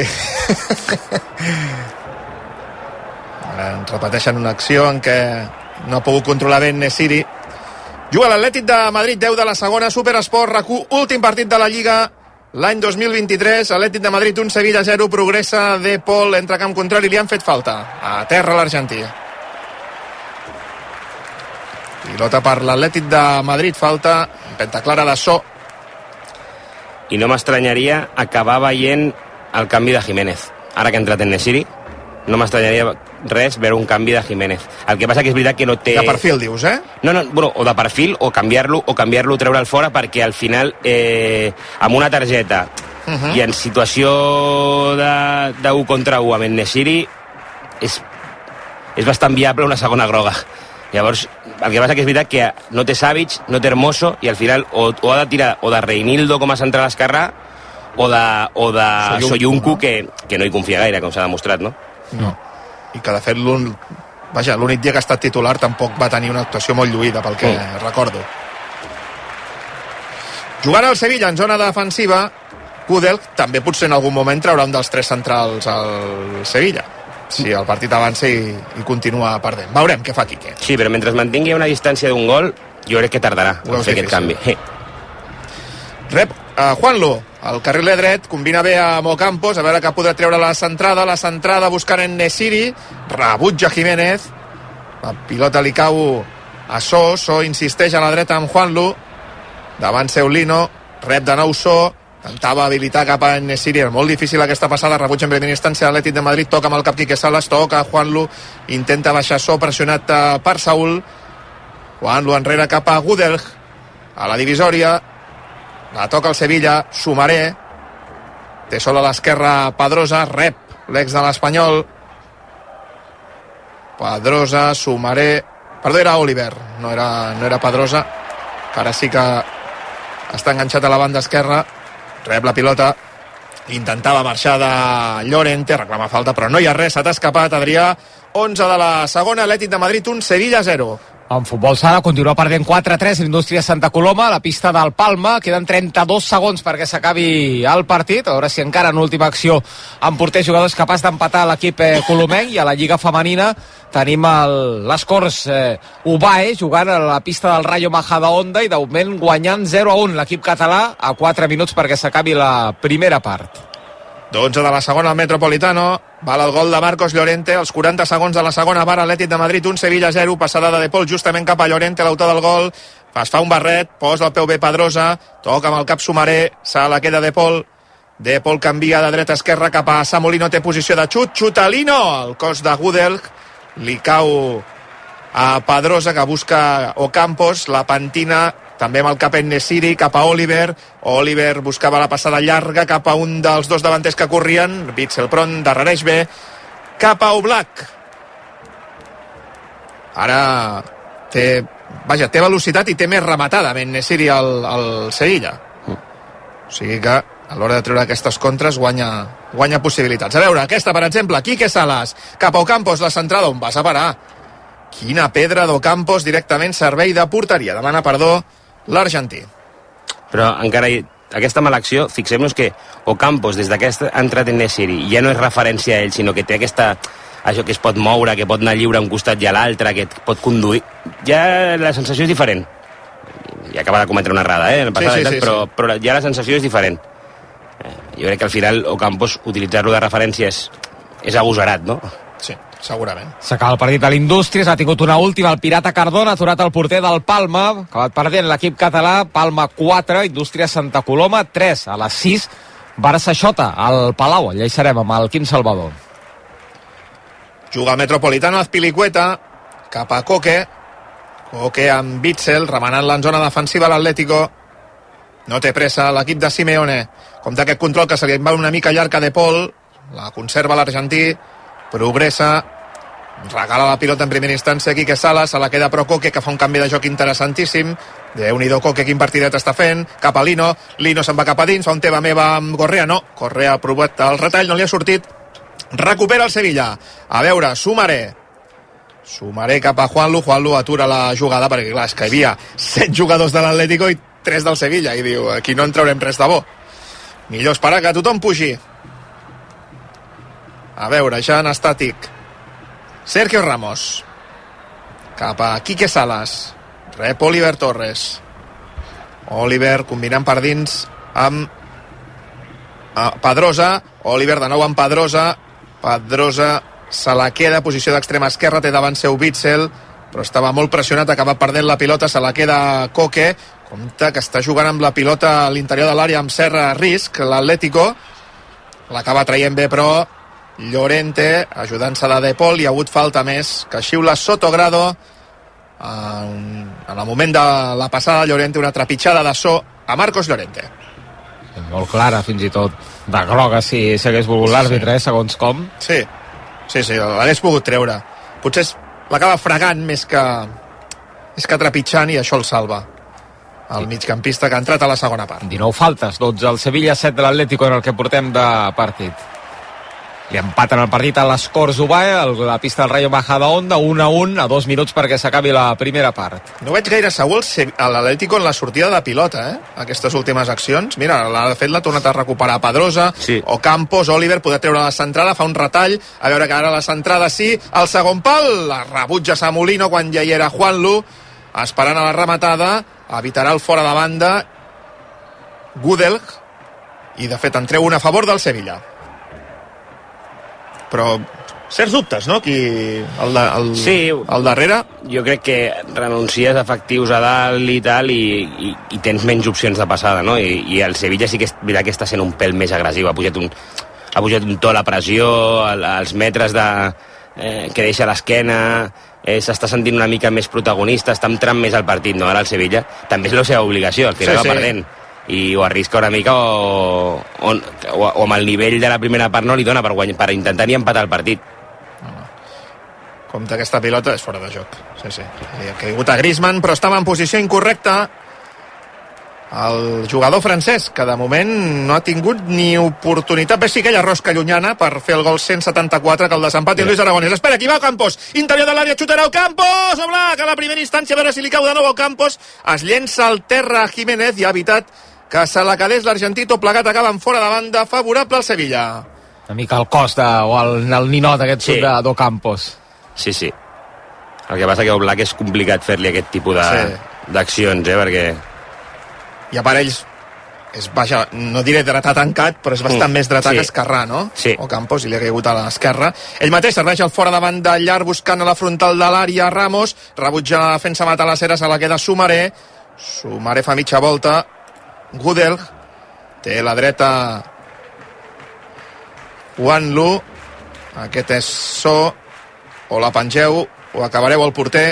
Ara ens repeteixen una acció en què no ha pogut controlar ben En-Nesyri. Juga l'Atlètic de Madrid, deu de la segona, Superesport, RAC u, últim partit de la Lliga l'any dos mil vint-i-tres. Atlètic de Madrid un, Sevilla zero, progressa De Paul, entre camp contrari, li han fet falta. A terra l'argentí. Pilota per l'Atlètic de Madrid, falta pentaclara de So. I no m'estranyaria acabar veient el canvi de Jiménez. Ara que ha entrat En-Nesyri, no m'estranyaria res veure un canvi de Jiménez. El que passa que és veritat que no té... De perfil, dius, eh? No, no, bueno, o de perfil, o canviar-lo, o canviar-lo, treure'l fora, perquè al final, eh, amb una targeta uh -huh. i en situació de, de u contra u amb En-Nesyri, és, és bastant viable una segona groga. Llavors, el que passa que és veritat que no té Savic, no té Hermoso, i al final o, o ha de tirar o de Reinildo com a central esquerrà, o de, o de Soyuncu, Soyuncu, no? que, que no hi confia gaire, com s'ha demostrat, no? No. I que de fet l'únic vaja, l'únic dia que ha estat titular tampoc va tenir una actuació molt lluïda, pel que Mm. recordo. Jugant al Sevilla en zona defensiva, Kudel també potser en algun moment traurà un dels tres centrals al Sevilla, si el partit avança i, i continua perdent. Veurem què fa Quique. Sí, però mentre es mantingui a una distància d'un gol, jo crec que tardarà Ho en fer aquest canvi. difícil. Rep uh, Juanlo, el carriler dret, combina bé amb Ocampos, a veure que podrà treure la centrada, la centrada buscant En-Nesyri, rebutja Jiménez, la pilota li cau a So, So insisteix a la dreta amb Juanlo, davant seu Lino, rep de nou So, tentava habilitar cap a En-Nesyri, és molt difícil aquesta passada, rebutja en primera instància l'Atlètic de Madrid, toca amb el cap Quique Salas, toca Juanlo, intenta baixar So, pressionat uh, per Saúl, Juanlo enrere cap a Gudelj, a la divisòria, la toca el Sevilla, Sumaré, té sol a l'esquerra Pedrosa, rep l'ex de l'Espanyol, Pedrosa, Sumaré, perdó, era Oliver, no era, no era Pedrosa, que ara sí que està enganxat a la banda esquerra, rep la pilota, intentava marxar de Llorente, reclama falta, però no hi ha res, s'ha escapat Adrià. Onze de la segona, Atlètic de Madrid un, Sevilla zero. En futbol sala continua perdent quatre a tres l'Indústria Santa Coloma a la pista del Palma. Queden trenta-dos segons perquè s'acabi el partit. A veure si encara en última acció en porter jugadors capaç d'empatar l'equip eh, colomenc. I a la Lliga Femenina tenim el, les Corts eh, Ubae jugant a la pista del Rayo Majadahonda i de moment guanyant zero a un l'equip català a quatre minuts perquè s'acabi la primera part. dotze de la segona al Metropolitano, val el gol de Marcos Llorente, als quaranta segons de la segona part, Atlètic de Madrid un, Sevilla zero, passada de De Paul justament cap a Llorente, l'autor del gol, es fa un barret, posa el peu bé Pedrosa, toca amb el cap Sumaré, se la queda De Paul, De Paul canvia de dreta a esquerra cap a Samolino, té posició de xut, xutalino, el cos de Gudelj, li cau a Pedrosa que busca Ocampos, la pentina també amb el cap en Nesiri cap a Oliver. Oliver buscava la passada llarga cap a un dels dos davanters que corrien, Witsel Pron darrereix bé cap a Oblak. Ara té, vaja, té velocitat i té més rematada en Nesiri al, al Sevilla, o sigui que a l'hora de treure aquestes contres guanya, guanya possibilitats. A veure, aquesta per exemple, Quique Salas cap a Ocampos, la centrada, on vas a parar? Quina pedra d'Ocampos, directament servei de porteria, demana perdó l'argentí. Però encara hi, aquesta mala acció, fixem-nos que Ocampos, des d'aquest entrat en Nesiri, ja no és referència a ell, sinó que té aquesta, això que es pot moure, que pot anar lliure a un costat i a l'altre, que et pot conduir. Ja la sensació és diferent. I acaba de cometre una errada, eh? Sí, sí, sí, però, sí. però ja la sensació és diferent. Jo crec que al final Ocampos, utilitzar-lo de referència és, és agosarat, no? Sí, segurament. S'acaba el partit de l'Indústries, ha tingut una última, el Pirata Cardona, ha aturat el porter del Palma, ha acabat perdent l'equip català, Palma quatre, Indústria Santa Coloma tres, a les sis, Barça Xota, al Palau, allà hi serem amb el Quim Salvador. Juga el Metropolitano, Azpilicueta, cap a Coque, Coque amb Witsel, remenant-la en zona defensiva l'Atlético, no té pressa l'equip de Simeone, compta aquest control que se li va una mica llarg a De Paul, la conserva l'argentí, progressa, regala la pilota en primera instància Quique Salas, se la queda però Coque, que fa un canvi de joc interessantíssim. Déu-n'hi-do Coque, quin partidet està fent, cap a Lino, Lino se'n va cap a dins, fa un teva meva amb Correa, no, Correa ha provat el retall, no li ha sortit, recupera el Sevilla. A veure, Sumaré, Sumaré cap a Juanlu, Juanlu atura la jugada, perquè clar, és que hi havia set jugadors de l'Atlético i tres del Sevilla, i diu, aquí no en traurem res de bo. Millor esperar que tothom pugi. A veure, ja en estàtic Sergio Ramos cap a Quique Salas, rep Oliver Torres, Oliver combinant per dins amb Pedrosa, Oliver de nou amb Pedrosa, Pedrosa se la queda, posició d'extrema esquerra, té davant seu Witsel, però estava molt pressionat, ha acabat perdent la pilota, se la queda Coque, compte que està jugant amb la pilota a l'interior de l'àrea amb Serra Risc, l'Atlético l'acaba traient bé però Llorente, ajudant-se de De Paul, hi ha hagut falta més, que xiula Sotogrado en, en el moment de la passada de Llorente, una trepitjada de so a Marcos Llorente. Molt clara, fins i tot de groga, si s'hagués volgut l'àrbitre, eh, segons com. Sí, sí, sí, l'hagués pogut treure. Potser l'acaba fregant més que, més que trepitjant i això el salva. El migcampista que ha entrat a la segona part. dinou faltes, dotze al Sevilla, set de l'Atlético en el que portem de partit. Li empaten el partit a les Corts Ubae, a la pista del Rayo Majadahonda, un a un, a dos minuts perquè s'acabi la primera part. No veig gaire segur l'Atlético en la sortida de pilota, eh? Aquestes últimes accions. Mira, de fet l'ha tornat a recuperar Pedrosa, sí. O Campos, Oliver, poder treure la centrada, fa un retall, a veure que ara la centrada sí, el segon pal, la rebutja Samolino quan ja hi era Juanlu, esperant a la rematada, evitarà el fora de banda Gudelj, i de fet en treu un a favor del Sevilla. Però certs dubtes, no? Aquí, el, de, el, sí, el darrere. Jo crec que renuncies a efectius a dalt i tal i, i, i tens menys opcions de passada, no? I, i el Sevilla sí que és veritat que està sent un pèl més agressiu, ha pujat un, ha pujat un to la pressió, el, els metres de, eh, que deixa l'esquena, eh, s'està sentint una mica més protagonista, està entrant més al partit, no? Ara el Sevilla també és la seva obligació, al final sí, va sí. perdent i ho arrisca una mica o, o, o amb el nivell de la primera part no li dona per, guany, per intentar ni empatar el partit. No, no. Compte aquesta pilota és fora de joc, sí, sí. Ha caigut a Griezmann però estava en posició incorrecta el jugador francès, que de moment no ha tingut ni oportunitat. Ves sí aquella rosca llunyana per fer el gol cent setanta-quatre, que el desempat i Luis Aragonès. Espera, aquí va Campos, interior de l'àrea, xutarà Campos, Oblak, a la primera instància, a veure si li cau de nou a Campos, es llença al terra Jiménez i ha evitat que se la quedés l'argentí. Tot plegat acaben fora de banda, favorable al Sevilla. Una mica el Costa o el, el ninot aquest sí. de Do Campos. Sí, sí. El que passa que a Oblak és complicat fer-li aquest tipus de, sí. d'accions, eh, perquè... I a part ells és, vaja, no diré dretà tancat, però és bastant mm. més dretà sí. que esquerrà, no? Sí. O Campos, i li ha caigut a l'esquerra. Ell mateix serveix el fora davant de llarg buscant a la frontal de l'àrea Ramos, rebutja la defensa Matalasera, se la queda Sumaré. Sumaré fa mitja volta. Gudelj té la dreta Juanlu. Aquest és So. O la pengeu, o acabareu al porter.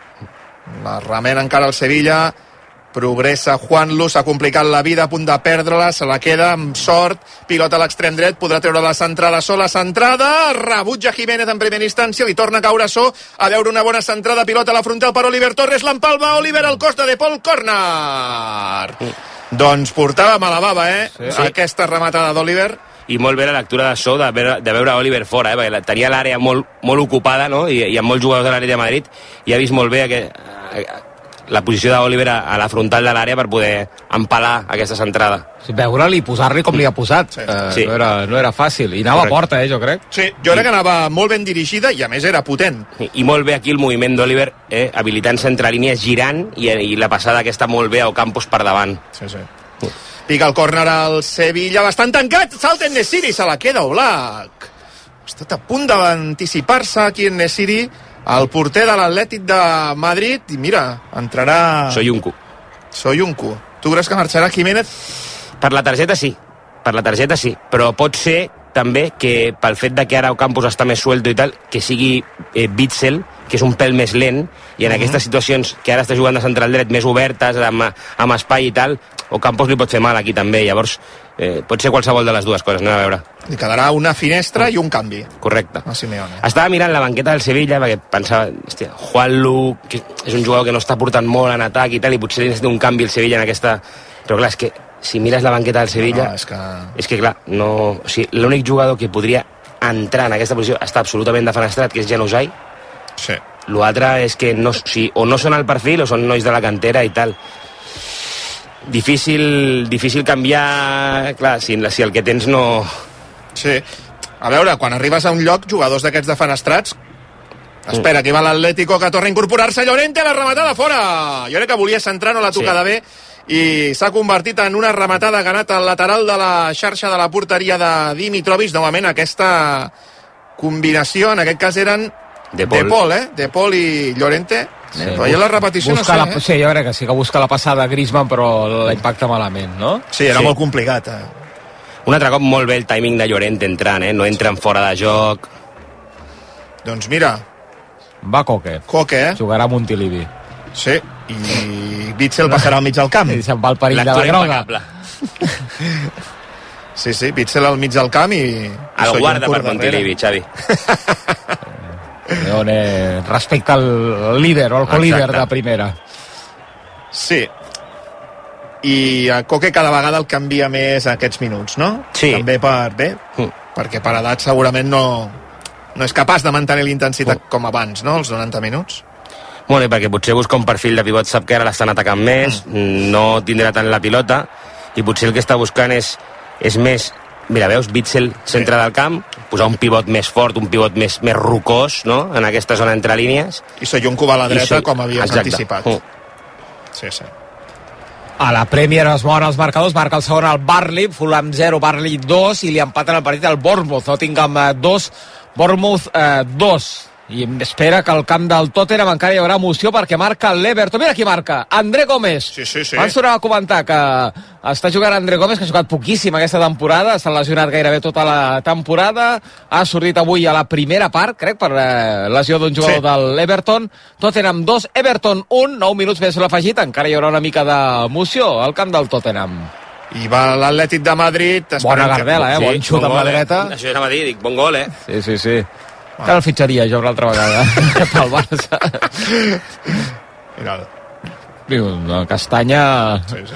La remena encara el Sevilla. Progressa Juanlu, s'ha complicat la vida, a punt de perdre-la, se la queda amb sort, pilota a l'extrem dret, podrà treure la centrada sola, centrada, rebutja Jiménez en primera instància, li torna a caure So, a veure una bona centrada, pilota a la frontal per Oliver Torres, l'empalma Oliver al costa de Paul, córner. Mm. Doncs portava mala bava, eh? Sí, sí. Aquesta rematada d'Oliver. I molt bé la lectura de So, de veure, de veure Oliver fora, eh? Perquè tenia l'àrea molt, molt ocupada, no? I, i amb molts jugadors de l'àrea de Madrid, i ha vist molt bé que... la posició d'Oliver a, a la frontal de l'àrea per poder empalar aquesta centrada. Sí, veure-li, posar-li com li ha posat. Sí. Uh, sí. No, era, no era fàcil. I anava Correcte. a porta, eh, jo crec. Sí, jo crec que anava molt ben dirigida i a més era potent. I, i molt bé aquí el moviment d'Oliver, eh, habilitant-se entre línies, girant, i, i la passada aquesta molt bé a Ocampos per davant. Sí, sí. Uh. Pica el córner al Sevilla, bastant tancat, salta en Nesiri, se la queda Oblak. Ha estat a punt d'anticipar-se aquí en Nesiri, el porter de l'Atlètic de Madrid, i mira, entrarà... Soyuncu. Soyuncu. Tu creus que marxarà Jiménez? Per la targeta sí, per la targeta sí, però pot ser també que pel fet de que ara Ocampos està més suelto i tal, que sigui eh, Witsel, que és un pèl més lent, i en mm-hmm. aquestes situacions que ara està jugant de central dret més obertes, amb, amb espai i tal, Ocampos li pot fer mal aquí també, llavors eh, pot ser qualsevol de les dues coses, anem a veure. Li quedarà una finestra i un canvi. Correcte. A Simeone. Estava mirant la banqueta del Sevilla perquè pensava, hòstia, Juanlu, que és un jugador que no està portant molt en atac i tal, i potser li necessita un canvi el Sevilla en aquesta... Però clar, és que si mires la banqueta del Sevilla... No, és que... És que clar, no... O sigui, l'únic jugador que podria entrar en aquesta posició està absolutament defenestrat, que és Januzaj. Sí. L'altre és que no, o, sigui, o no són al perfil o són nois de la cantera i tal. Difícil, difícil canviar, clar, si, si el que tens no... Sí, a veure, quan arribes a un lloc, jugadors d'aquests defenestrats, espera, aquí va l'Atlético, que torna a incorporar-se, Llorente, la rematada fora! Jo crec que volia centrar, no la tocada sí. bé, i s'ha convertit en una rematada que ha anat al lateral de la xarxa de la porteria de Dimitrovic. Novament aquesta combinació, en aquest cas eren De Paul, de Paul, eh? De Paul i Llorente. Sí, però ja la repetició no sé, la, eh? Sí, jo crec que sí, que busca la passada a Griezmann, però la impacta malament, no? Sí, era sí. molt complicat, eh? Un altre cop molt bé el timing de Llorente entrant, eh? No entren sí. fora de joc. Doncs mira... Va Coque. Coque, eh? Jugarà a Montilivi. Sí, i Witsel passarà al mig del camp. I se'n va al perill de la groga. Sí, sí, Witsel al mig del camp i... El guarda per Montilivi, Xavi. Leone respecte al líder o al colíder de primera. Sí. I a Coque cada vegada el canvia més a aquests minuts, no? Sí. També per bé, mm. perquè per edat segurament no, no és capaç de mantenir la intensitat mm. com abans, no? Els noranta minuts. Molt bé, perquè potser busca un perfil de pivot, sap que ara l'estan atacant més, mm. no tindrà tant la pilota, i potser el que està buscant és, és més... Mira, veus, Witsel, centre sí. del camp, posar un pivot més fort, un pivot més, més rocós, no?, en aquesta zona entre línies. I Soyuncu va a la dreta, soy... com havies Exacte. anticipat. Mm. Sí, sí. A la Premier es mouen els marcadors, marca el segon el Burnley, Fulham zero, Burnley dos, i li empaten el partit al Bournemouth, Nottingham dos, Bournemouth eh, dos. I espera que al camp del Tottenham encara hi haurà emoció perquè marca l'Everton. Mira qui marca, André Gómez. Sí, sí, sí. Abans tornava a comentar que està jugant André Gómez, que ha jugat poquíssim aquesta temporada, s'ha lesionat gairebé tota la temporada, ha sortit avui a la primera part, crec, per eh, lesió d'un jugador sí. de l'Everton. Tottenham dos, Everton un, nou minuts més l'afegit, encara hi haurà una mica d'emoció al camp del Tottenham. I va l'Atlètic de Madrid. Bona Gardela, eh? Sí, bon xut bon amb la gol, dreta. Eh? Això anava a dir, dic, bon gol, eh? Sí, sí, sí. Que el fitxaria jo una altra vegada pel Barça. Mira'l. Una castanya... Sí, sí.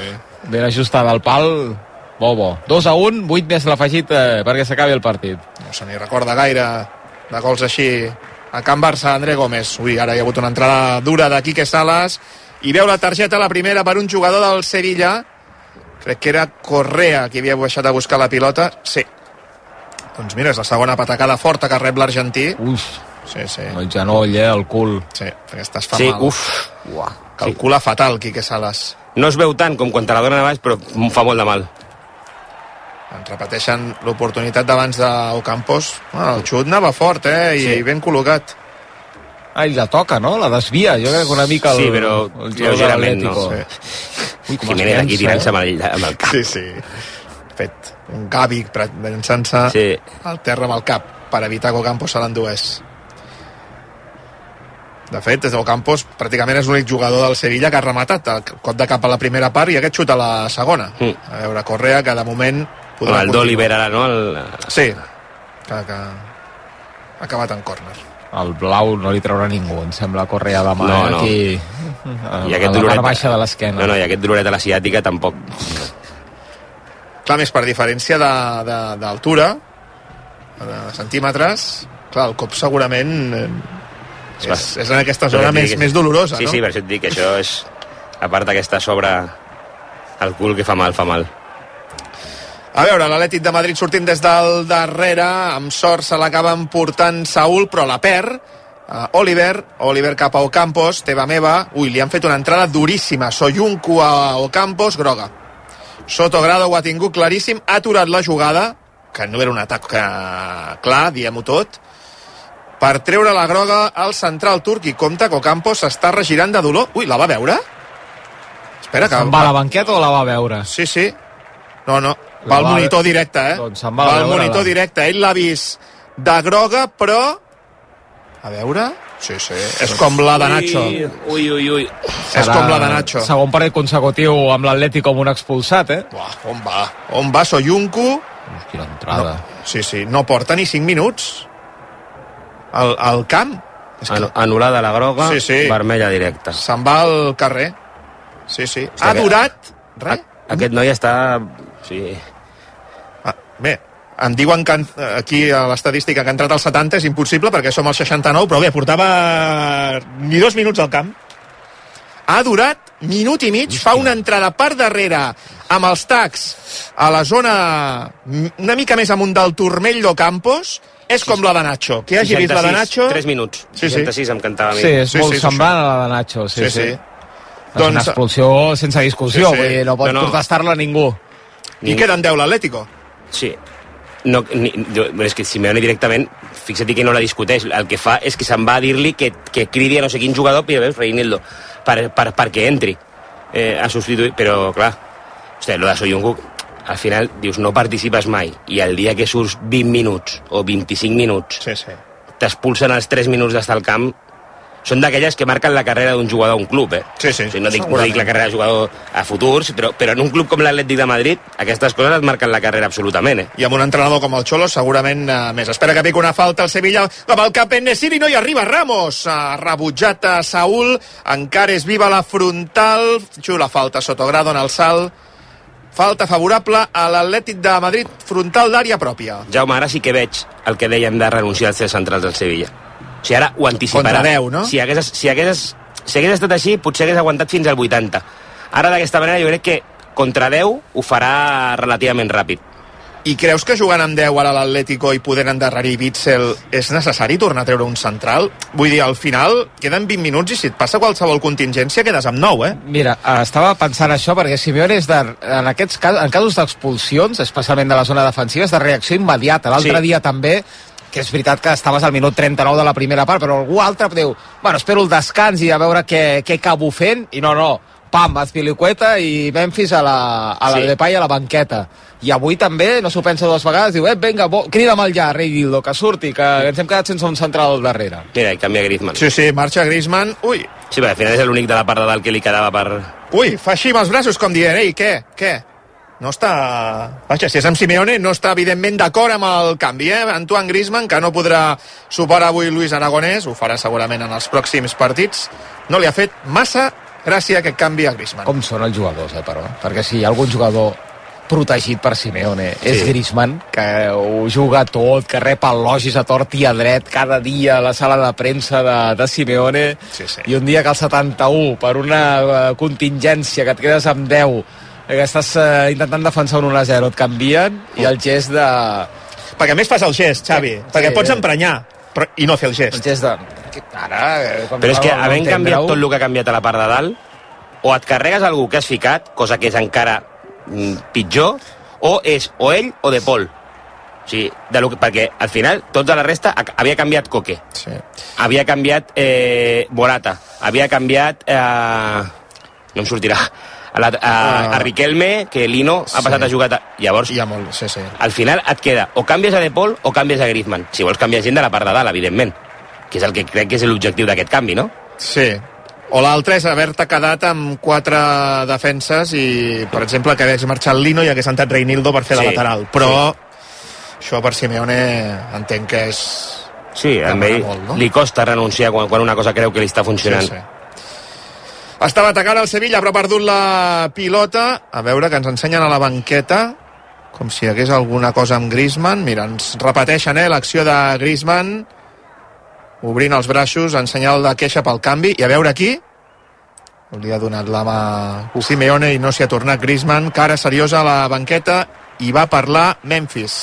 ben ajustada al pal, bo, bo. dos a un, vuit més l'afegit eh, perquè s'acabi el partit. No se n'hi recorda gaire de gols així a Can Barça, André Gómez. Ui, ara hi ha hagut una entrada dura de Quique Salas i veu la targeta, la primera per un jugador del Sevilla. Crec que era Correa qui havia baixat a buscar la pilota. Sí. Doncs mira, és la segona patacada forta que rep l'argentí. Uf. Sí, sí. El genoll, eh, el cul. Sí, aquesta es fa sí, mal. Uf. Uah, calcula sí. Fatal, Quique Salas. No es veu tant com quan te la donen a baix, però fa molt de mal. Ens repeteixen l'oportunitat d'abans d'Ocampos. Bueno, el xut anava fort, eh? I, sí. I ben col·locat. Ah, i la toca, no? La desvia. Jo crec que una mica el, sí, però el lleugerament, no. Sí. Ui, com Jiménez aquí tirant-se amb, el, amb el cap. Sí, sí. Fet un Gavi llançant-se sí. al terra amb el cap per evitar que Ocampos se l'endués. De fet, des d'Ocampos pràcticament és l'únic jugador del Sevilla que ha rematat el cop de cap a la primera part i aquest xut a la segona. Mm. A veure, Correa, que de moment... Podrà el d'Oliver ara, no? El... Sí, que, que ha acabat en córner. El blau no li traurà ningú, em sembla, Correa de mà. No, no. Aquí, I aquest a la doloret, part baixa de l'esquena. No, no, i aquest doloret a la ciàtica tampoc. Clar, més per diferència d'altura, de, de, de centímetres, clar, el cop segurament és, és en aquesta zona més, més dolorosa, sí, no? Sí, sí, per això et dic que això és, a part d'aquesta sobre el cul que fa mal, fa mal. A veure, l'Atlètic de Madrid sortint des del darrere, amb sort se l'acaben portant Saúl, però la perd. Uh, Oliver, Oliver cap a Ocampos, teva meva. Ui, li han fet una entrada duríssima. Soyuncu a Ocampos, groga. Sotogrado ho ha tingut claríssim, ha aturat la jugada, que no era un atac que, clar, diem-ho tot, per treure la groga al central turc i compta que Ocampos s'està regirant de dolor. Ui, la va veure? Espera, que... Se'n va a la banqueta o la va veure? Sí, sí. No, no. Va al monitor directe, eh? Doncs va va al monitor directe. Ell l'ha vist de groga, però... A veure... Sí, sí. És com la de Nacho. Ui, ui, ui. És com la de Nacho. Segon partit consecutiu amb l'Atlètic com un expulsat, eh? Uah, on va? On va Soyuncu? Quina entrada. No, sí, sí. No porta ni cinc minuts al, al camp. És que... Anul·lada la groga, sí, sí. Vermella directa. Se'n va al carrer. Sí, sí. Ha durat... Res. Aquest noi està... Sí... Ah, bé, em diuen que aquí a l'estadística que ha entrat al setanta és impossible perquè som al seixanta-nou, però bé, portava ni dos minuts al camp. Ha durat minut i mig, fa una entrada per darrere amb els tacs a la zona una mica més amunt del turmell d'Ocampos. És com la de Nacho. Qui hagi vist la de Nacho... tres minuts. Sí, sí. seixanta-sis em cantava a mi. Sí, és sí, molt sí, semblant a la de Nacho. Sí, sí. sí. sí. És doncs... una expulsió sense discussió, sí, sí. Vull dir, no pot no, no. protestar-la ningú. I queden deu l'Atlético. Sí. No, ni, és que Simeone directament, fixa't que no la discuteix, el que fa és que se'n va a dir-li que, que cridi a no sé quin jugador, però veus, Reinildo, per, per, perquè entri eh, a substituir, però clar, hosti, lo de Soyuncu, al final dius, no participes mai, i el dia que surts vint minuts o vint-i-cinc minuts, sí, sí. t'expulsen els tres minuts d'estar al camp, són d'aquelles que marquen la carrera d'un jugador a un club, eh? Sí, sí. O sigui, no, dic, no dic la carrera de jugador a futurs, però, però en un club com l'Atlètic de Madrid, aquestes coses et marquen la carrera absolutament, eh? I amb un entrenador com el Cholo, segurament eh, més. Espera que pica una falta al Sevilla, amb el cap en Nesiri, no hi arriba Ramos. Ha rebutjat a Saúl, encara és viva la frontal, xula falta, Sotogrado en el salt. Falta favorable a l'Atlètic de Madrid, frontal d'àrea pròpia. Jaume, ara sí que veig el que dèiem de renunciar als tres centrals del Sevilla. O sigui, ara ho anticiparà. Contra deu, no? Si hagués, si, hagués, si hagués estat així, potser hagués aguantat fins al vuitanta. Ara, d'aquesta manera, jo crec que contra deu ho farà relativament ràpid. I creus que jugant amb deu ara l'Atlético i podent endarrerir Witzel és necessari tornar a treure un central? Vull dir, al final queden vint minuts i si et passa qualsevol contingència quedes amb nou, eh? Mira, estava pensant això perquè Simeone és de, en aquests casos, en casos d'expulsions, especialment de la zona defensiva, és de reacció immediata. L'altre sí. dia també, que és veritat que estaves al minut trenta-nou de la primera part, però algú altre diu, bueno, espero el descans i a veure què, què acabo fent, i no, no, pam, Azpilicueta i Memphis a la, a la sí. Depay a la banqueta. I avui també, no s'ho pensa dues vegades, diu, eh, vinga, bo, crida'm ja, Rei Gildo, que surti, que ens hem quedat sense un central al darrere. Mira, i canvia Griezmann. Sí, sí, marxa Griezmann, ui. Sí, perquè al final és l'únic de la part de dalt que li quedava per... Ui, fa així amb els braços com dient, ei, què, què? No està... Vaja, si és amb Simeone, no està evidentment d'acord amb el canvi, eh? Antoine Griezmann, que no podrà superar avui Luis Aragonès, ho farà segurament en els pròxims partits, no li ha fet massa gràcies a aquest canvi a Griezmann. Com són els jugadors, eh, però? Perquè si hi ha algun jugador protegit per Simeone és sí. Griezmann, que ho juga tot, que rep elogis a tort i a dret cada dia a la sala de premsa de, de Simeone, sí, sí. i un dia que al setanta-u, per una uh, contingència, que et quedes amb deu, que estàs uh, intentant defensar un un a zero, et canvien, i el gest de... Perquè a més fas el gest, Xavi, sí, perquè sí, pots emprenyar, però, i no fer el gest. El gest de... Ara, però és que havent canviat tot el que ha canviat a la part de dalt, o et carregues algú que has ficat, cosa que és encara pitjor, o és o ell o De Paul. O sigui, de lo que, perquè al final tota la resta havia canviat Coque, sí. havia canviat eh, Morata, havia canviat eh, no em sortirà a, la, a, a Riquelme, que Lino ha passat sí. a jugar a... llavors ja molt, sí, sí. al final et queda o canvies a De Paul o canvies a Griezmann, si vols canviar gent de la part de dalt, evidentment, que és el que crec que és l'objectiu d'aquest canvi, no? Sí. O l'altre és haver-te quedat amb quatre defenses i, per exemple, que hagués marxat Lino i hagués entrat Reinildo per fer sí, de lateral. Però sí. això per Simeone entenc que és... Sí, a ell molt, no? Li costa renunciar quan, quan una cosa creu que li està funcionant. Sí, sí. Estava atacant el Sevilla, però ha perdut la pilota. A veure, que ens ensenyen a la banqueta, com si hi hagués alguna cosa amb Griezmann. Mira, ens repeteixen, eh, l'acció de Griezmann, obrint els braços en senyal de queixa pel canvi, i a veure aquí li ha donat la mà Simeone i no s'hi ha tornat Griezmann, cara seriosa a la banqueta, i va parlar Memphis.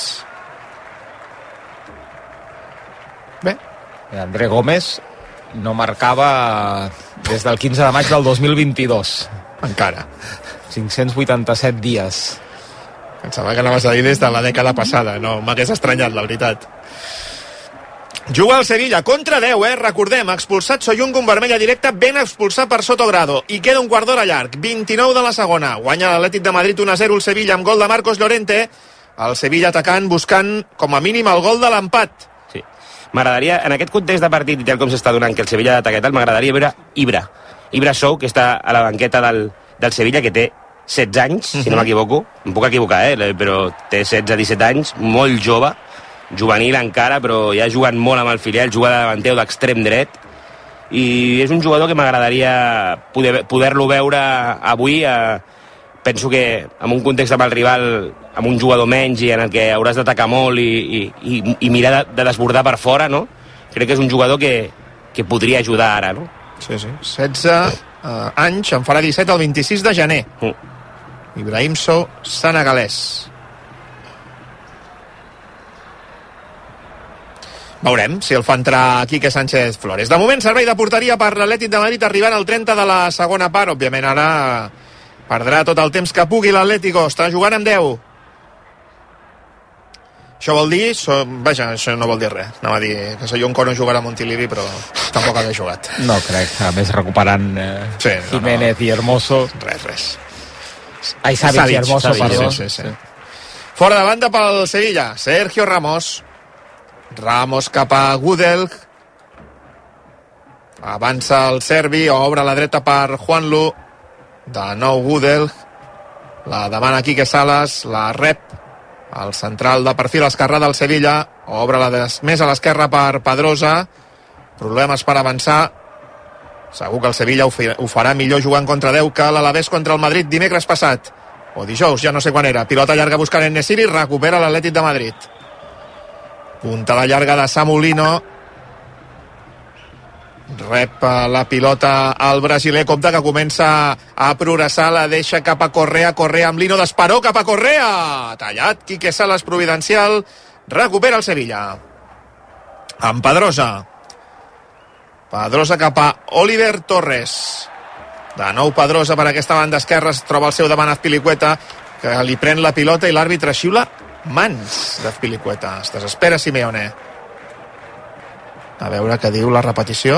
Bé, André Gómez no marcava des del quinze de maig del dos mil vint-i-dos, encara cinc-cents vuitanta-set dies. Pensava que anaves a dir des de la dècada passada, no m'hagués estranyat, la veritat. Juga el Sevilla contra deu, eh? Recordem, expulsat Soyuncu, un vermella directa, ben expulsat per Sotogrado, i queda un quart d'hora llarg, vint-i-nou de la segona. Guanya l'Atlètic de Madrid un a zero el Sevilla amb gol de Marcos Llorente, el Sevilla atacant, buscant com a mínim el gol de l'empat. Sí. M'agradaria, en aquest context de partit i tal com s'està donant que el Sevilla ataca i tal, m'agradaria veure Ibra. Ibra Sou, que està a la banqueta del, del Sevilla, que té setze anys, si no m'equivoco, em puc equivocar, eh? Però té setze disset anys, molt jove, juvenil encara, però ja jugant molt amb el filial, juga de davanter o d'extrem dret, i és un jugador que m'agradaria poder, poder-lo veure avui. Eh, penso que en un context amb el rival, amb un jugador menys i en el que hauràs d'atacar molt i, i, i mirar de, de desbordar per fora, no? Crec que és un jugador que, que podria ajudar ara, no? Sí, sí, setze uh, anys, en farà disset el vint-i-sis de gener. Mm. Ibrahim Sow, senegalès. Veurem si el fa entrar Quique Sánchez Flores. De moment, servei de porteria per l'Atlètic de Madrid, arribant al trenta de la segona part. Òbviament, ara perdrà tot el temps que pugui l'Atlético. Està jugant amb deu. Això vol dir... So, vaja, això no vol dir res. Anava a dir que Soyuncu no jugarà a Montilivi, però tampoc havia jugat. No crec. A més, recuperant eh, sí, no, Jiménez no. i Hermoso. Res, res. Ai, Savic i Hermoso, Savic, perdó. Sí, sí, sí. Fora de banda pel Sevilla. Sergio Ramos. Ramos cap a Gudel, avança el serbi, obre a la dreta per Juanlu, de nou Gudel, la demana Quique Salas, la rep el central de perfil esquerrà del Sevilla, obre la des... més a l'esquerra per Pedrosa, problemes per avançar, segur que el Sevilla ho, fi... ho farà millor jugant contra deu que l'Alavés contra el Madrid dimecres passat, o dijous, ja no sé quan era. Pilota llarga buscant en Nesiri, recupera l'Atlètic de Madrid. Puntada llarga de Samulino, rep la pilota al brasiler, compte que comença a progressar, la deixa cap a Correa, Correa amb Lino, d'Esperó cap a Correa, tallat Quique Salas providencial, recupera el Sevilla amb Pedrosa, Pedrosa cap a Oliver Torres, de nou Pedrosa per aquesta banda esquerra, es troba el seu davant Azpilicueta, que li pren la pilota i l'àrbitre xiula mans d'Azpilicueta. Es desespera Simeone. A veure què diu la repetició.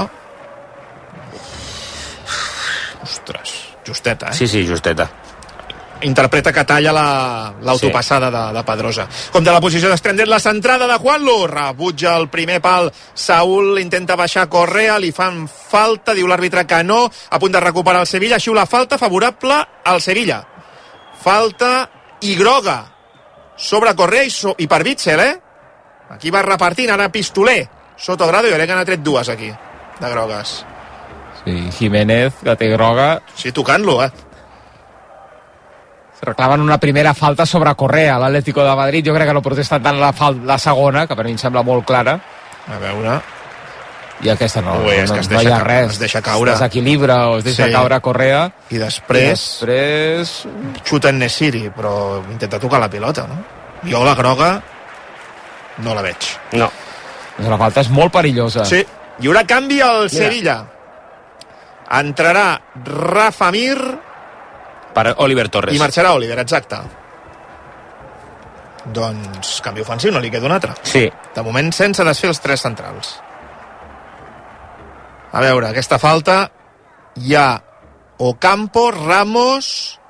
Ostres, justeta, eh? Sí, sí, justeta. Interpreta que talla l'autopassada la, sí. de, de Pedrosa. Com de la posició d'Estrendet, la centrada de Juanlu. Rebutja el primer pal. Saúl intenta baixar Correa, li fan falta, diu l'àrbitre que no. A punt de recuperar el Sevilla, xiula falta favorable al Sevilla. Falta i groga sobre Correa i, so, i per Witsel, eh? Aquí va repartint, ara Pistoler, Sotogrado, i Orega n'ha tret dues aquí, de grogues. Sí, Jiménez, que té groga. Sí, tocant-lo, eh? Reclamen una primera falta sobre Correa, l'Atlético de Madrid. Jo crec que no protesta tant la, la segona, que per mi em sembla molt clara. A veure... I aquesta no, Ui, no, es no hi ha ca- res. es deixa caure. Es desequilibra o es deixa Sí. caure Correa. I després... I després... Xuta en Nesiri, però intenta tocar la pilota, no? Jo la groga no la veig. No. La falta és molt perillosa. Sí. Hi haurà canvi al Mira. Sevilla. Entrarà Rafa Mir per Oliver Torres. i marxarà Oliver, exacte. Doncs canvi ofensiu, no li queda un altre. Sí. De moment sense desfer els tres centrals. A veure, aquesta falta hi ha Ocampo, Ramos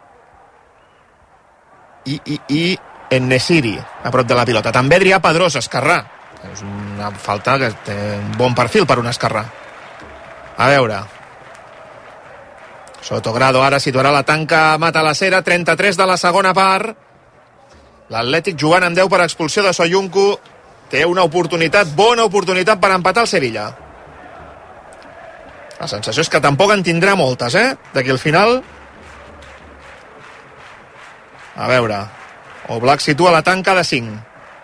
i, i, i En-Nesyri a prop de la pilota. També Adrià Pedrosa, esquerrà. És una falta que té un bon perfil per un esquerrà. A veure. Sotogrado ara situarà la tanca Matalasera, trenta-tres de la segona part. L'Atlètic jugant amb deu per expulsió de Soyuncu. Té una oportunitat, bona oportunitat per empatar el Sevilla. La sensació és que tampoc en tindrà moltes, eh? D'aquí al final. A veure. Oblak situa la tanca de cinc.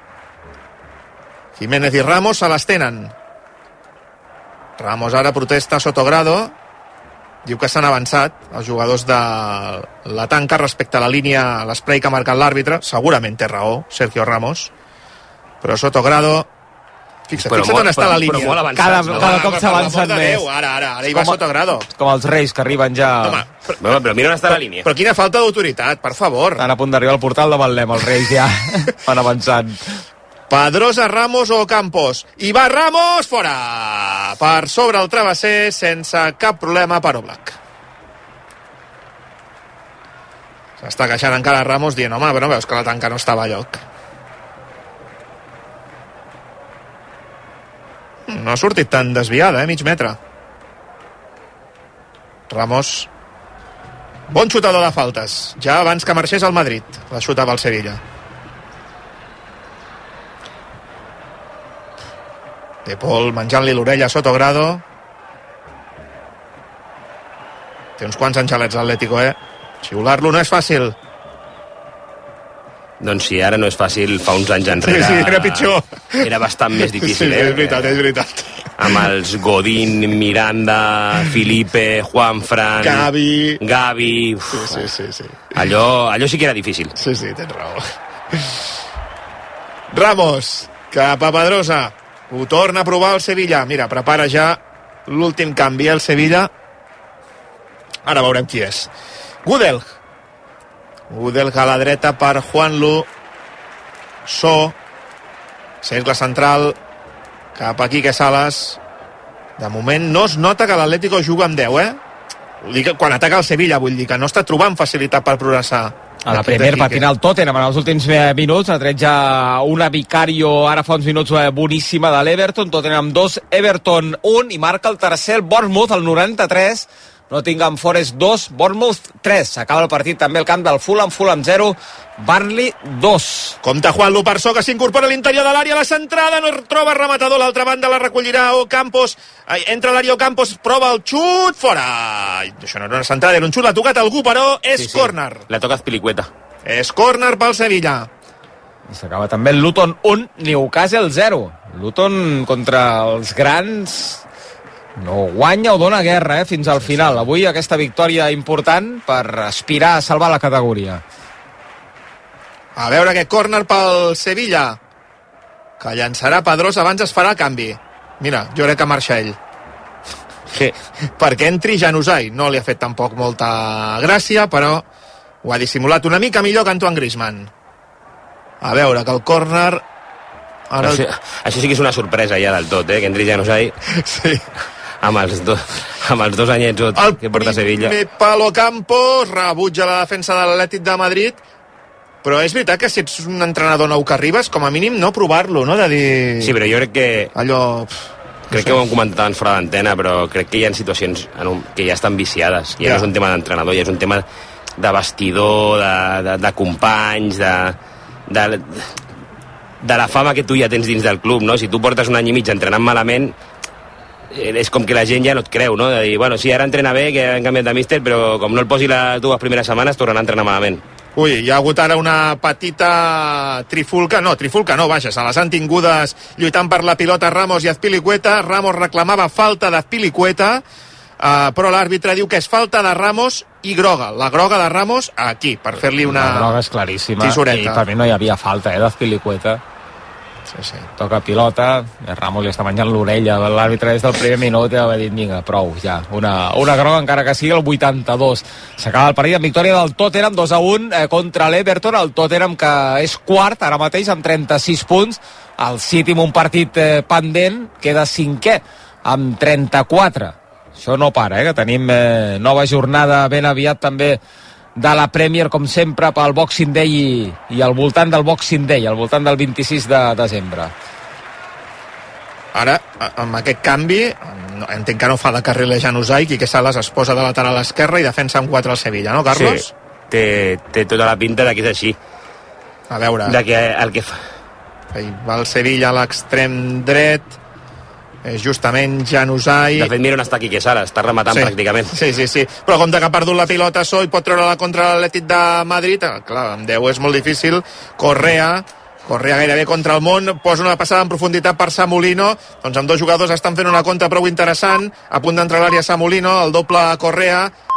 Jiménez i Ramos se les tenen. Ramos ara protesta Sotogrado. Diu que s'han avançat els jugadors de la tanca respecte a la línia, l'esprai que ha marcat l'àrbitre. Segurament té raó, Sergio Ramos. Però Sotogrado... Fixa't, Però fixa't molt- on està però- la línia. però molt avançats, Cada, no? cada cop Per s'avancen l'amor de més. Déu, Ara, ara, ara hi va Com a- Sotogrado. Com els Reis, que arriben ja... Home, Però, però mira on està la línia. Però quina falta d'autoritat, per favor. Estan a punt d'arribar al portal de Betlem, els Reis ja van avançant. Pedrosa, Ramos o Campos. I va Ramos, fora! Per sobre el travesser, sense cap problema per Oblak. S'està queixant encara Ramos dient, home, però no veus que la tanca no estava a lloc. No ha sortit tan desviada, eh? Mig metre. Ramos. Bon xutador de faltes. Ja abans que marxés al Madrid. La xutava el Sevilla. De Paul menjant-li l'orella a Sotogrado. Té uns quants angelets l'Atlético, eh? Xiular-lo no és fàcil. Doncs sí, ara no és fàcil, fa uns anys enrere... Sí, sí, era pitjor. Era bastant més difícil, Sí, eh? és veritat, és veritat. Amb els Godín, Miranda, Felipe, Juanfran... Gavi... Gavi... Uf, Sí, sí, sí, sí. Allò, allò sí que era difícil. Sí, sí, tens raó. Ramos, cap a Pedrosa. Ho torna a provar el Sevilla. Mira, prepara ja l'últim canvi el Sevilla. Ara veurem qui és. Gudel. Gudel a la dreta per Juanlu. So. Cercle central cap a Quique Salas. De moment no es nota que l'Atlético juga amb deu, eh? Vull dir que quan ataca el Sevilla, vull dir que no està trobant facilitat per progressar. A la Premier patina el Tottenham en els últims eh, minuts, ha tret ja una Vicario ara fa uns minuts eh, boníssima de l'Everton, Tottenham dos, Everton un, i marca el tercer el Bournemouth al noranta-tres, Nottingham Forest dos, Bournemouth tres. S'acaba el partit també el camp del Fulham, Fulham zero, Burnley dos. Compte Juanlu per so, que s'incorpora a l'interior de l'àrea, la centrada, no troba rematador, l'altra banda la recollirà Ocampos, entra a l'àrea Ocampos, prova el xut, fora! Ai, això no era una centrada, era un xut, l'ha tocat algú, però és Sí, sí. córner. La toca Azpilicueta. És córner pel Sevilla. I s'acaba també el Luton un, Newcastle zero. Luton contra els grans no guanya o dona guerra, eh, fins al final. Avui aquesta victòria important per aspirar a salvar la categoria. A veure aquest córner pel Sevilla, que llançarà Pedrosa, abans es farà canvi. Mira, jo crec que marxa ell. Sí. Perquè entri Januzaj. No li ha fet tampoc molta gràcia, però ho ha dissimulat una mica millor que Antoine Griezmann. A veure, que el córner... Ara... Això, això sí que és una sorpresa ja del tot, eh? Que entri Januzaj. Sí. Amb els, do, amb els dos anyets El que porta Sevilla. primer palo Campos, rebutja la defensa de l'Atlètic de Madrid, però és veritat que si ets un entrenador nou que arribes, com a mínim no provar-lo, no? De dir... Sí, però jo crec que... Allò... Crec que ho hem comentat abans fora d'antena, però crec que hi ha situacions en un, que ja estan viciades. Ja, ja no és un tema d'entrenador, ja és un tema de vestidor, de, de, de companys, de, de, de la fama que tu ja tens dins del club, no? Si tu portes un any i mig entrenant malament, és com que la gent ja no et creu, no? De dir, bueno, sí, ara entrena bé, que han canviat de míster, però com no el posi les dues primeres setmanes, tornarà a entrenar malament. Ui, hi ha hagut ara una petita trifulca, no, trifulca no, vaja, se les han tingudes lluitant per la pilota Ramos i Azpilicueta. Ramos reclamava falta d'Azpilicueta, Uh, però l'àrbitre diu que és falta de Ramos i groga. La groga de Ramos aquí, per fer-li una... La groga és claríssima. Tisoreta. I per mi no hi havia falta, eh, d'Azpilicueta. Sí, sí. Toca pilota, Ramos li està menjant l'orella. L'àrbitre des del primer minut ja va dir, vinga, prou, ja. Una, una groga encara que sigui el vuitanta-dos. S'acaba el partit amb victòria del Tottenham dos a un eh, contra l'Everton. El Tottenham que és quart ara mateix amb trenta-sis punts. El City amb un partit eh, pendent queda cinquè amb trenta-quatre. Això no para, eh, que tenim eh, nova jornada ben aviat també de la Premier, com sempre, pel Boxing Day i, i al voltant del Boxing Day, al voltant del vint-i-sis de desembre. Ara, amb aquest canvi, entenc que no fa de carriler Januzaj, i que Salas es posa de lateral esquerra i defensa amb quatre al Sevilla, no, Carlos? Sí, té, té tota la pinta de que és així. A veure... De que el que fa... Va el Sevilla a l'extrem dret... és justament Januzaj. De fet, mira on està Quique Salas, està rematant sí, pràcticament. Sí, sí, sí. Però com que ha perdut la pilota Soy, pot treure-la contra l'Atlètic de Madrid. Clar, amb deu és molt difícil. Correa, Correa gairebé contra el món, posa una passada en profunditat per Samolino. Doncs amb dos jugadors estan fent una contra prou interessant. A punt d'entrar a l'àrea Samolino, el doble Correa.